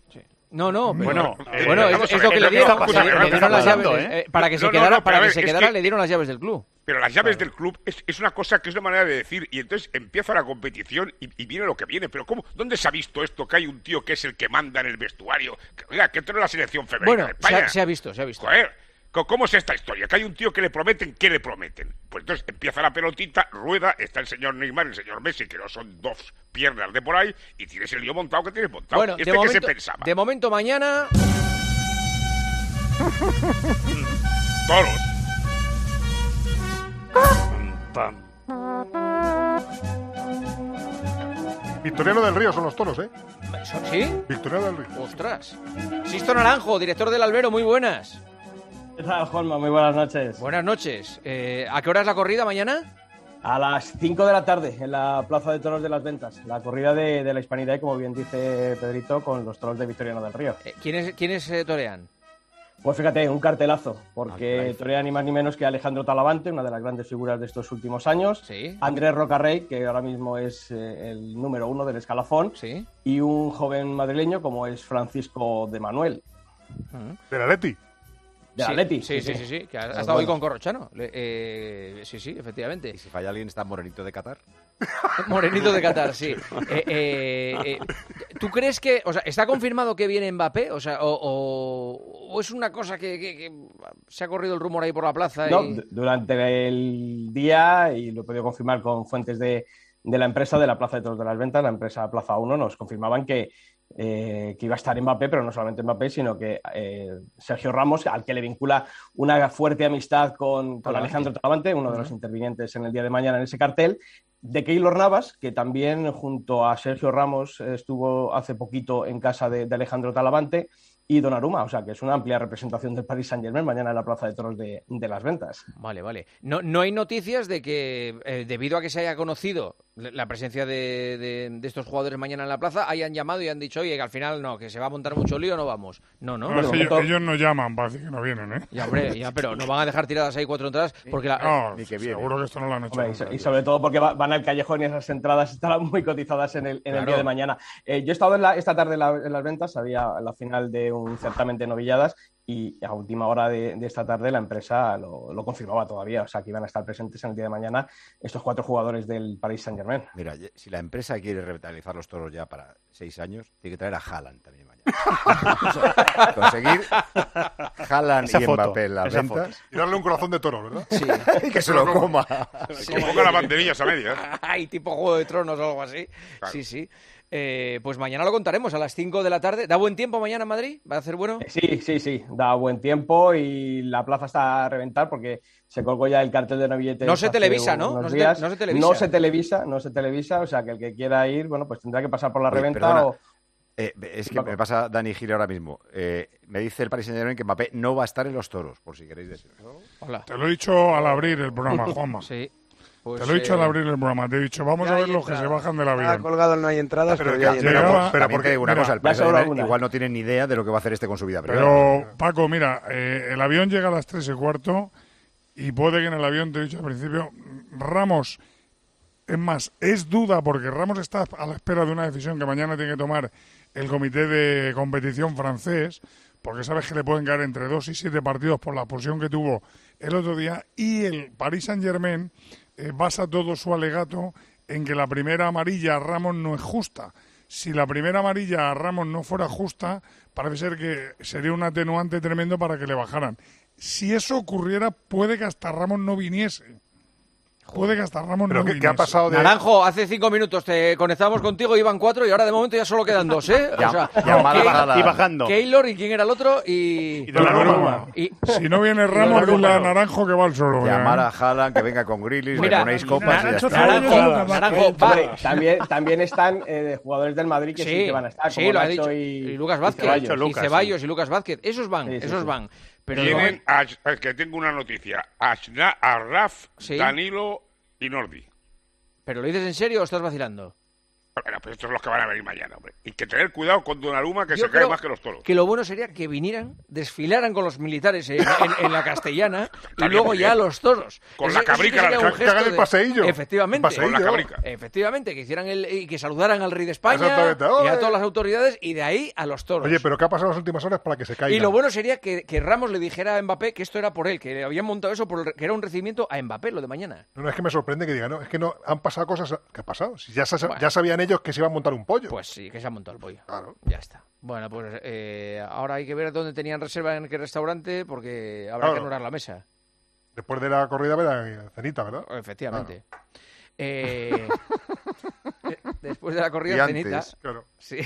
Speaker 1: No, no, pero-
Speaker 11: Bueno,
Speaker 1: eh,
Speaker 11: bueno,
Speaker 1: es,
Speaker 11: vamos
Speaker 1: es
Speaker 11: a
Speaker 1: lo
Speaker 11: ver,
Speaker 1: que le
Speaker 11: es
Speaker 1: dieron,
Speaker 11: lo que
Speaker 1: le,
Speaker 11: estamos
Speaker 1: le
Speaker 11: hablando,
Speaker 1: dieron las
Speaker 11: hablando,
Speaker 1: llaves,
Speaker 11: ¿eh?
Speaker 1: eh, para que se
Speaker 11: No, no,
Speaker 1: quedara,
Speaker 11: no,
Speaker 1: para
Speaker 11: pero a
Speaker 1: que
Speaker 11: ver,
Speaker 1: se
Speaker 11: es
Speaker 1: quedara
Speaker 11: que-
Speaker 1: le dieron las llaves del club.
Speaker 11: Pero las llaves del club es, es una cosa que es una manera de decir, y entonces empieza la competición y, y viene lo que viene. Pero ¿cómo? ¿Dónde se ha visto esto? Que hay un tío que es el que manda en el vestuario. Que, oiga, que esto no es la selección femenina
Speaker 1: Bueno,
Speaker 11: de
Speaker 1: se
Speaker 11: España.
Speaker 1: ha, se ha visto, se ha visto.
Speaker 11: Joder, ¿cómo- ¿cómo es esta historia? Que hay un tío que le prometen, ¿qué le prometen? Pues entonces empieza la pelotita, rueda, está el señor Neymar y el señor Messi, que no son dos piernas de por ahí, y tienes el lío montado que tienes montado.
Speaker 1: Bueno,
Speaker 11: ¿Este
Speaker 1: de
Speaker 11: qué
Speaker 1: momento,
Speaker 11: se pensaba?
Speaker 1: de momento mañana...
Speaker 11: Toros.
Speaker 13: Victoriano del Río son los toros, ¿eh?
Speaker 1: ¿Sí?
Speaker 13: Victoriano del Río.
Speaker 1: Ostras. Sisto Naranjo, director del Albero, muy buenas.
Speaker 5: ¿Qué tal, Juanma? Muy buenas noches.
Speaker 1: Buenas noches. Eh, ¿A qué hora es la corrida mañana?
Speaker 5: A las cinco de la tarde, en la Plaza de Toros de las Ventas. La corrida de, de la Hispanidad, como bien dice Pedrito, con los toros de Victoriano del Río.
Speaker 1: Eh, ¿Quiénes, quiénes eh, torean?
Speaker 5: Pues fíjate, un cartelazo, porque
Speaker 1: caray.
Speaker 5: torea ni más ni menos que Alejandro Talavante, una de las grandes figuras de estos últimos años. Andrés Rocarrey, que ahora mismo es eh, el número uno del escalafón. Y un joven madrileño como es Francisco de Manuel.
Speaker 13: ¿Del Atleti?
Speaker 5: Del
Speaker 1: Sí,
Speaker 5: Atleti.
Speaker 1: Sí, sí, sí, sí, que ha, ha
Speaker 5: Pues
Speaker 1: estado hoy
Speaker 5: bueno.
Speaker 1: con Corrochano. Le- eh, sí, sí, efectivamente.
Speaker 10: ¿Y si falla alguien está Morenito de Qatar?
Speaker 1: Morenito de Qatar, sí. Eh, eh, eh, ¿Tú crees que, o sea, está confirmado que viene Mbappé? O sea, o, o- o es una cosa que, que- que se ha corrido el rumor ahí por la plaza?
Speaker 5: No,
Speaker 1: y...
Speaker 5: d- durante el día, y lo he podido confirmar con fuentes de, de la empresa de la Plaza de Toros de las Ventas, la empresa Plaza uno, nos confirmaban que, eh, que iba a estar Mbappé, pero no solamente Mbappé, sino que eh, Sergio Ramos, al que le vincula una fuerte amistad con, con
Speaker 1: Talavante.
Speaker 5: Alejandro Talavante, uno de los
Speaker 1: Ujú.
Speaker 5: intervinientes en el día de mañana en ese cartel, de Keylor Navas, que también junto a Sergio Ramos estuvo hace poquito en casa de, de Alejandro Talavante, y Donnarumma, o sea que es una amplia representación del Paris Saint-Germain mañana en la Plaza de Toros de, de Las Ventas.
Speaker 1: Vale, vale. No, no hay noticias de que, eh, debido a que se haya conocido la presencia de, de, de estos jugadores mañana en la plaza, hayan llamado y han dicho, oye, que al final no, que se va a montar mucho lío, no vamos. No, no.
Speaker 4: no, es que ellos, ellos no llaman para decir que no vienen, ¿eh?
Speaker 1: Ya, hombre, ya, pero no van a dejar tiradas ahí cuatro entradas porque la...
Speaker 4: No,
Speaker 1: ni que
Speaker 4: seguro que esto no lo han hecho.
Speaker 5: Hombre, y, y sobre todo porque va, van al callejón y esas entradas estarán muy cotizadas en el, en
Speaker 1: Claro.
Speaker 5: el día de mañana. Eh, yo he estado en la, esta tarde en, la, en Las Ventas, había la final de un certamen de novilladas y a última hora de, de esta tarde la empresa lo, lo confirmaba todavía, o sea que iban a estar presentes en el día de mañana estos cuatro jugadores del Paris Saint-Germain.
Speaker 10: Mira, si la empresa quiere revitalizar los toros ya para seis años, tiene que traer a Haaland también mañana. Conseguir Haaland
Speaker 13: Esa
Speaker 10: y
Speaker 13: foto,
Speaker 10: Mbappé en las
Speaker 13: esa
Speaker 10: ventas.
Speaker 13: foto. Y darle un corazón de toro, ¿verdad?
Speaker 1: Sí.
Speaker 10: Que se lo coma.
Speaker 1: Sí.
Speaker 11: Como ponga las banderillas a medias.
Speaker 1: Ay, tipo Juego de Tronos o algo así.
Speaker 11: Claro.
Speaker 1: Sí, sí. Eh, pues mañana lo contaremos a las cinco de la tarde. ¿Da buen tiempo mañana en Madrid? ¿Va a hacer bueno?
Speaker 5: Sí, sí, sí, da buen tiempo y la plaza está a reventar porque se colgó ya el cartel de novilletes.
Speaker 1: No se
Speaker 5: hace
Speaker 1: televisa, ¿no?
Speaker 5: unos
Speaker 1: No se,
Speaker 5: días.
Speaker 1: te- no se televisa.
Speaker 5: No se televisa, no se televisa, o sea que el que quiera ir, bueno, pues tendrá que pasar por la
Speaker 10: Oye,
Speaker 5: reventa
Speaker 10: perdona,
Speaker 5: o...
Speaker 10: eh, es que me pasa Dani Gil ahora mismo. Eh, me dice el Paris Saint-Germain que Mbappé no va a estar en los toros, por si queréis decir.
Speaker 1: Hola.
Speaker 4: Te lo he dicho al abrir el programa, Juanma.
Speaker 1: Sí. Pues,
Speaker 4: Te lo he dicho
Speaker 1: eh,
Speaker 4: al abrir el programa. Te he dicho, vamos
Speaker 1: ya
Speaker 4: a ver
Speaker 1: hay
Speaker 4: los que se
Speaker 1: entradas.
Speaker 4: bajan del
Speaker 12: Ah,
Speaker 4: avión.
Speaker 12: colgado no hay entradas, pero,
Speaker 10: Pero,
Speaker 12: ya hay
Speaker 10: pero,
Speaker 12: entradas.
Speaker 4: llegaba-
Speaker 10: pero
Speaker 4: porque,
Speaker 10: te digo una
Speaker 4: mira,
Speaker 10: cosa, el
Speaker 5: ya
Speaker 10: Paris
Speaker 5: sobra
Speaker 10: Saint-Germain
Speaker 5: una.
Speaker 10: igual no tiene ni idea de lo que va a hacer este con su vida privada.
Speaker 4: Pero, Paco, mira, eh, el avión llega a las tres y cuarto y puede que en el avión, te he dicho al principio, Ramos, es más, es duda porque Ramos está a la espera de una decisión que mañana tiene que tomar el comité de competición francés, porque sabes que le pueden caer entre dos y siete partidos por la expulsión que tuvo el otro día, y el Paris Saint-Germain eh, basa todo su alegato en que la primera amarilla a Ramos no es justa. Si la primera amarilla a Ramos no fuera justa, parece ser que sería un atenuante tremendo para que le bajaran. Si eso ocurriera, puede que hasta Ramos no viniese. Puede que hasta Ramos
Speaker 13: Pero
Speaker 4: no
Speaker 13: ¿qué,
Speaker 4: viniese.
Speaker 13: qué ha pasado de...?
Speaker 1: Naranjo, hace cinco minutos te conectamos contigo, iban cuatro y ahora de momento ya solo quedan dos, ¿eh? O
Speaker 10: Ya-
Speaker 1: sea,
Speaker 10: llamada
Speaker 1: Key-
Speaker 10: bajada.
Speaker 15: Y bajando.
Speaker 1: Keylor y quién era el otro y...
Speaker 4: Y Donnarumma.
Speaker 1: y-
Speaker 4: Si no viene Ramos,
Speaker 1: Donnarumma.
Speaker 4: dile a Naranjo que va al solo. ya,
Speaker 10: Llamar
Speaker 4: ¿eh?
Speaker 10: a Haaland, que venga con Grealish,
Speaker 1: Mira,
Speaker 10: le ponéis copas y ya
Speaker 2: Naranjo
Speaker 10: está.
Speaker 2: Zaballos y
Speaker 1: Naranjo,
Speaker 2: Lucas Vázquez.
Speaker 1: Naranjo, va.
Speaker 5: Hombre, también, también están eh, jugadores del Madrid que sí, que van a estar,
Speaker 1: sí,
Speaker 5: como
Speaker 1: lo ha
Speaker 5: Nacho
Speaker 1: dicho.
Speaker 5: y,
Speaker 1: Y Lucas
Speaker 5: y
Speaker 1: Vázquez,
Speaker 5: Ceballos.
Speaker 1: y
Speaker 15: Lucas,
Speaker 1: Ceballos y Lucas Vázquez. Esos van,
Speaker 5: Sí, sí,
Speaker 1: esos
Speaker 5: sí.
Speaker 1: van. Pero
Speaker 11: Tienen, a, es que tengo una noticia, a, Shna- a Raf,
Speaker 1: Sí.
Speaker 11: Danilo y Nordi.
Speaker 1: ¿Pero lo dices en serio o estás vacilando?
Speaker 11: Bueno, pues estos son los que van a venir mañana, hombre. Y que tener cuidado con Donnarumma, que
Speaker 1: Yo
Speaker 11: se cae
Speaker 1: creo
Speaker 11: más que los toros.
Speaker 1: Que lo bueno sería que vinieran, desfilaran con los militares en, en- en la castellana y
Speaker 11: Estaría
Speaker 1: luego
Speaker 11: muy
Speaker 1: ya
Speaker 11: bien.
Speaker 1: los toros.
Speaker 11: Con
Speaker 1: Ese-
Speaker 11: la
Speaker 1: ese sí que
Speaker 11: cabrica,
Speaker 1: sería
Speaker 11: que-
Speaker 1: un
Speaker 11: que
Speaker 1: gesto
Speaker 13: hagan el
Speaker 1: de-
Speaker 13: paseillo.
Speaker 1: Efectivamente.
Speaker 13: El paseillo.
Speaker 11: Con la cabrica.
Speaker 1: Efectivamente, que hicieran el y que saludaran al rey de España
Speaker 13: Exactamente.
Speaker 1: y a
Speaker 13: ¡Ole!
Speaker 1: todas las autoridades y de ahí a los toros.
Speaker 13: Oye, pero ¿qué ha pasado en las últimas horas para que se caiga?
Speaker 1: Y lo bueno sería que, que Ramos le dijera a Mbappé que esto era por él, que le habían montado eso, por el- que era un recibimiento a Mbappé, lo de mañana.
Speaker 13: No, no, es que me sorprende que digan, no, es que no, han pasado cosas... ¿Qué ha pasado? Si ya, sa-
Speaker 1: Bueno.
Speaker 13: ya sabían ellos que se iba a montar un pollo.
Speaker 1: Pues sí, que se ha montado el pollo.
Speaker 13: Claro.
Speaker 1: Ya está. Bueno, pues eh, ahora hay que ver dónde tenían reserva en qué restaurante, porque habrá
Speaker 13: Claro.
Speaker 1: que anular la mesa.
Speaker 13: Después de la corrida verá cenita, ¿verdad?
Speaker 1: Efectivamente. Eh, eh, después de la
Speaker 10: Y
Speaker 1: corrida
Speaker 10: antes.
Speaker 1: cenita.
Speaker 13: Claro.
Speaker 1: Sí.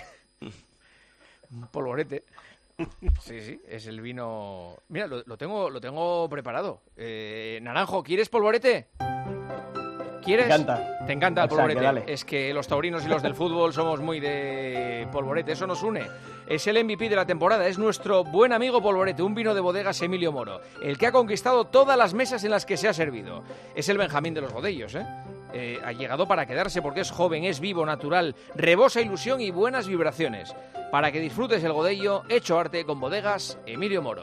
Speaker 1: Un polvorete. Sí, sí, es el vino. Mira, lo, lo tengo, lo tengo preparado. Eh, Naranjo, ¿quieres polvorete? ¿Quieres?
Speaker 5: Me encanta.
Speaker 1: Te encanta el
Speaker 5: O sea, que
Speaker 1: polvorete.
Speaker 5: dale.
Speaker 1: Es que los taurinos y los del fútbol somos muy de polvorete. Eso nos une. Es el M V P de la temporada. Es nuestro buen amigo polvorete, un vino de bodegas Emilio Moro, el que ha conquistado todas las mesas en las que se ha servido. Es el Benjamín de los Godellos, ¿eh? Eh, ha llegado para quedarse porque es joven, es vivo, natural, rebosa ilusión y buenas vibraciones. Para que disfrutes el Godello, hecho arte con bodegas Emilio Moro.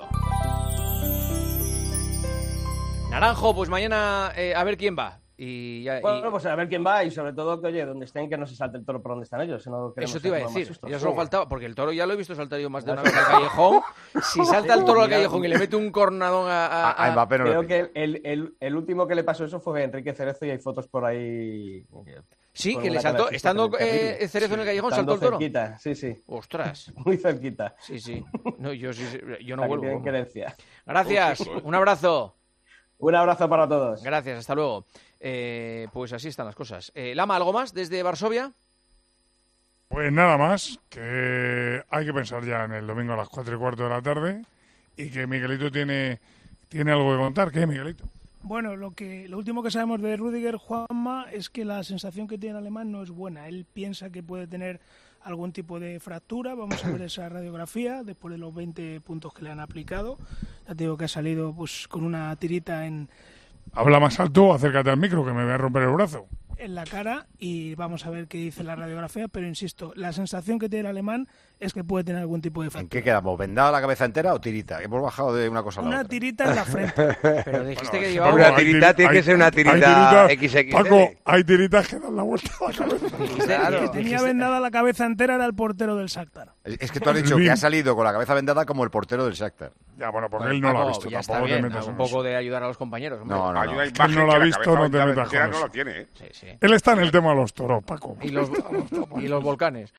Speaker 1: Naranjo, pues mañana eh, a ver quién va. Y ya, y-
Speaker 5: Bueno, pues a ver quién va y sobre todo que, oye, donde estén, que no se salte el toro por donde están ellos. si no queremos
Speaker 1: Eso te iba a
Speaker 5: ser más
Speaker 1: decir,
Speaker 5: sustos.
Speaker 1: ya solo faltaba, porque el toro ya lo he visto saltar yo más de una vez al callejón. Si salta el toro al callejón y le mete un cornadón a, a-
Speaker 10: A, a Mbappé no le
Speaker 5: Creo
Speaker 10: pilla.
Speaker 5: que el, el, el último que le pasó eso fue Enrique Cerezo y hay fotos por ahí.
Speaker 1: Sí,
Speaker 5: con
Speaker 1: que le
Speaker 5: una cara
Speaker 1: saltó,
Speaker 5: de
Speaker 1: estando
Speaker 5: susto terrible.
Speaker 1: eh, Cerezo en el callejón,
Speaker 5: Estando
Speaker 1: saltó el toro.
Speaker 5: cerquita, sí, sí.
Speaker 1: Ostras.
Speaker 5: Muy cerquita.
Speaker 1: Sí, sí. No, yo, sí, sí, yo
Speaker 5: O
Speaker 1: no
Speaker 5: sea, que
Speaker 1: vuelvo.
Speaker 5: tienen querencia.
Speaker 1: Gracias, un abrazo.
Speaker 5: Un abrazo para todos.
Speaker 1: Gracias, hasta luego. Eh, pues así están las cosas. Eh, Lama, ¿algo más desde Varsovia?
Speaker 4: Pues nada más, que hay que pensar ya en el domingo a las cuatro y cuarto de la tarde y que Miguelito tiene, tiene algo que contar. ¿Qué, Miguelito?
Speaker 2: Bueno, lo que lo último que sabemos de Rüdiger, Juanma, es que la sensación que tiene el alemán no es buena. Él piensa que puede tener algún tipo de fractura. Vamos a ver esa radiografía después de los veinte puntos que le han aplicado. Ya te digo que ha salido pues con una tirita en...
Speaker 4: Habla más alto, acércate al micro, que me voy a romper el brazo.
Speaker 2: En la cara y vamos a ver qué dice la radiografía, pero insisto, la sensación que tiene el alemán es que puede tener algún tipo de fractura.
Speaker 10: ¿En qué quedamos? ¿Vendada la cabeza entera o tirita? Hemos bajado de una cosa a la
Speaker 2: Una
Speaker 10: otra.
Speaker 2: tirita en la frente.
Speaker 1: Pero dijiste
Speaker 10: Bueno,
Speaker 1: que
Speaker 10: sí,
Speaker 1: llevaba...
Speaker 12: Una tirita tiene que ser una tirita equis equis ele.
Speaker 4: Paco, hay tiritas que dan la vuelta a la cabeza.
Speaker 2: El que tenía vendada la cabeza entera era el portero del Shakhtar.
Speaker 10: Es, es que tú has dicho que ha salido con la cabeza vendada como el portero del Shakhtar.
Speaker 4: Ya, bueno, porque
Speaker 1: Bueno,
Speaker 4: él no lo ha
Speaker 1: Paco,
Speaker 4: visto.
Speaker 1: ya está
Speaker 4: Tampoco te
Speaker 1: bien,
Speaker 4: metas
Speaker 1: un
Speaker 4: en
Speaker 1: poco
Speaker 4: eso.
Speaker 1: de ayudar a los compañeros. hombre.
Speaker 10: No, no,
Speaker 11: Hay
Speaker 10: no.
Speaker 11: una
Speaker 4: Es que él
Speaker 11: imagen
Speaker 4: no lo ha
Speaker 11: que la
Speaker 4: visto,
Speaker 11: cabeza
Speaker 4: no te
Speaker 11: vendada
Speaker 4: metas
Speaker 11: entera
Speaker 4: con
Speaker 11: no
Speaker 4: eso.
Speaker 11: la tiene, ¿eh?
Speaker 1: Sí, sí.
Speaker 4: Él está en el tema de los toros, Paco.
Speaker 1: Y los, y los volcanes.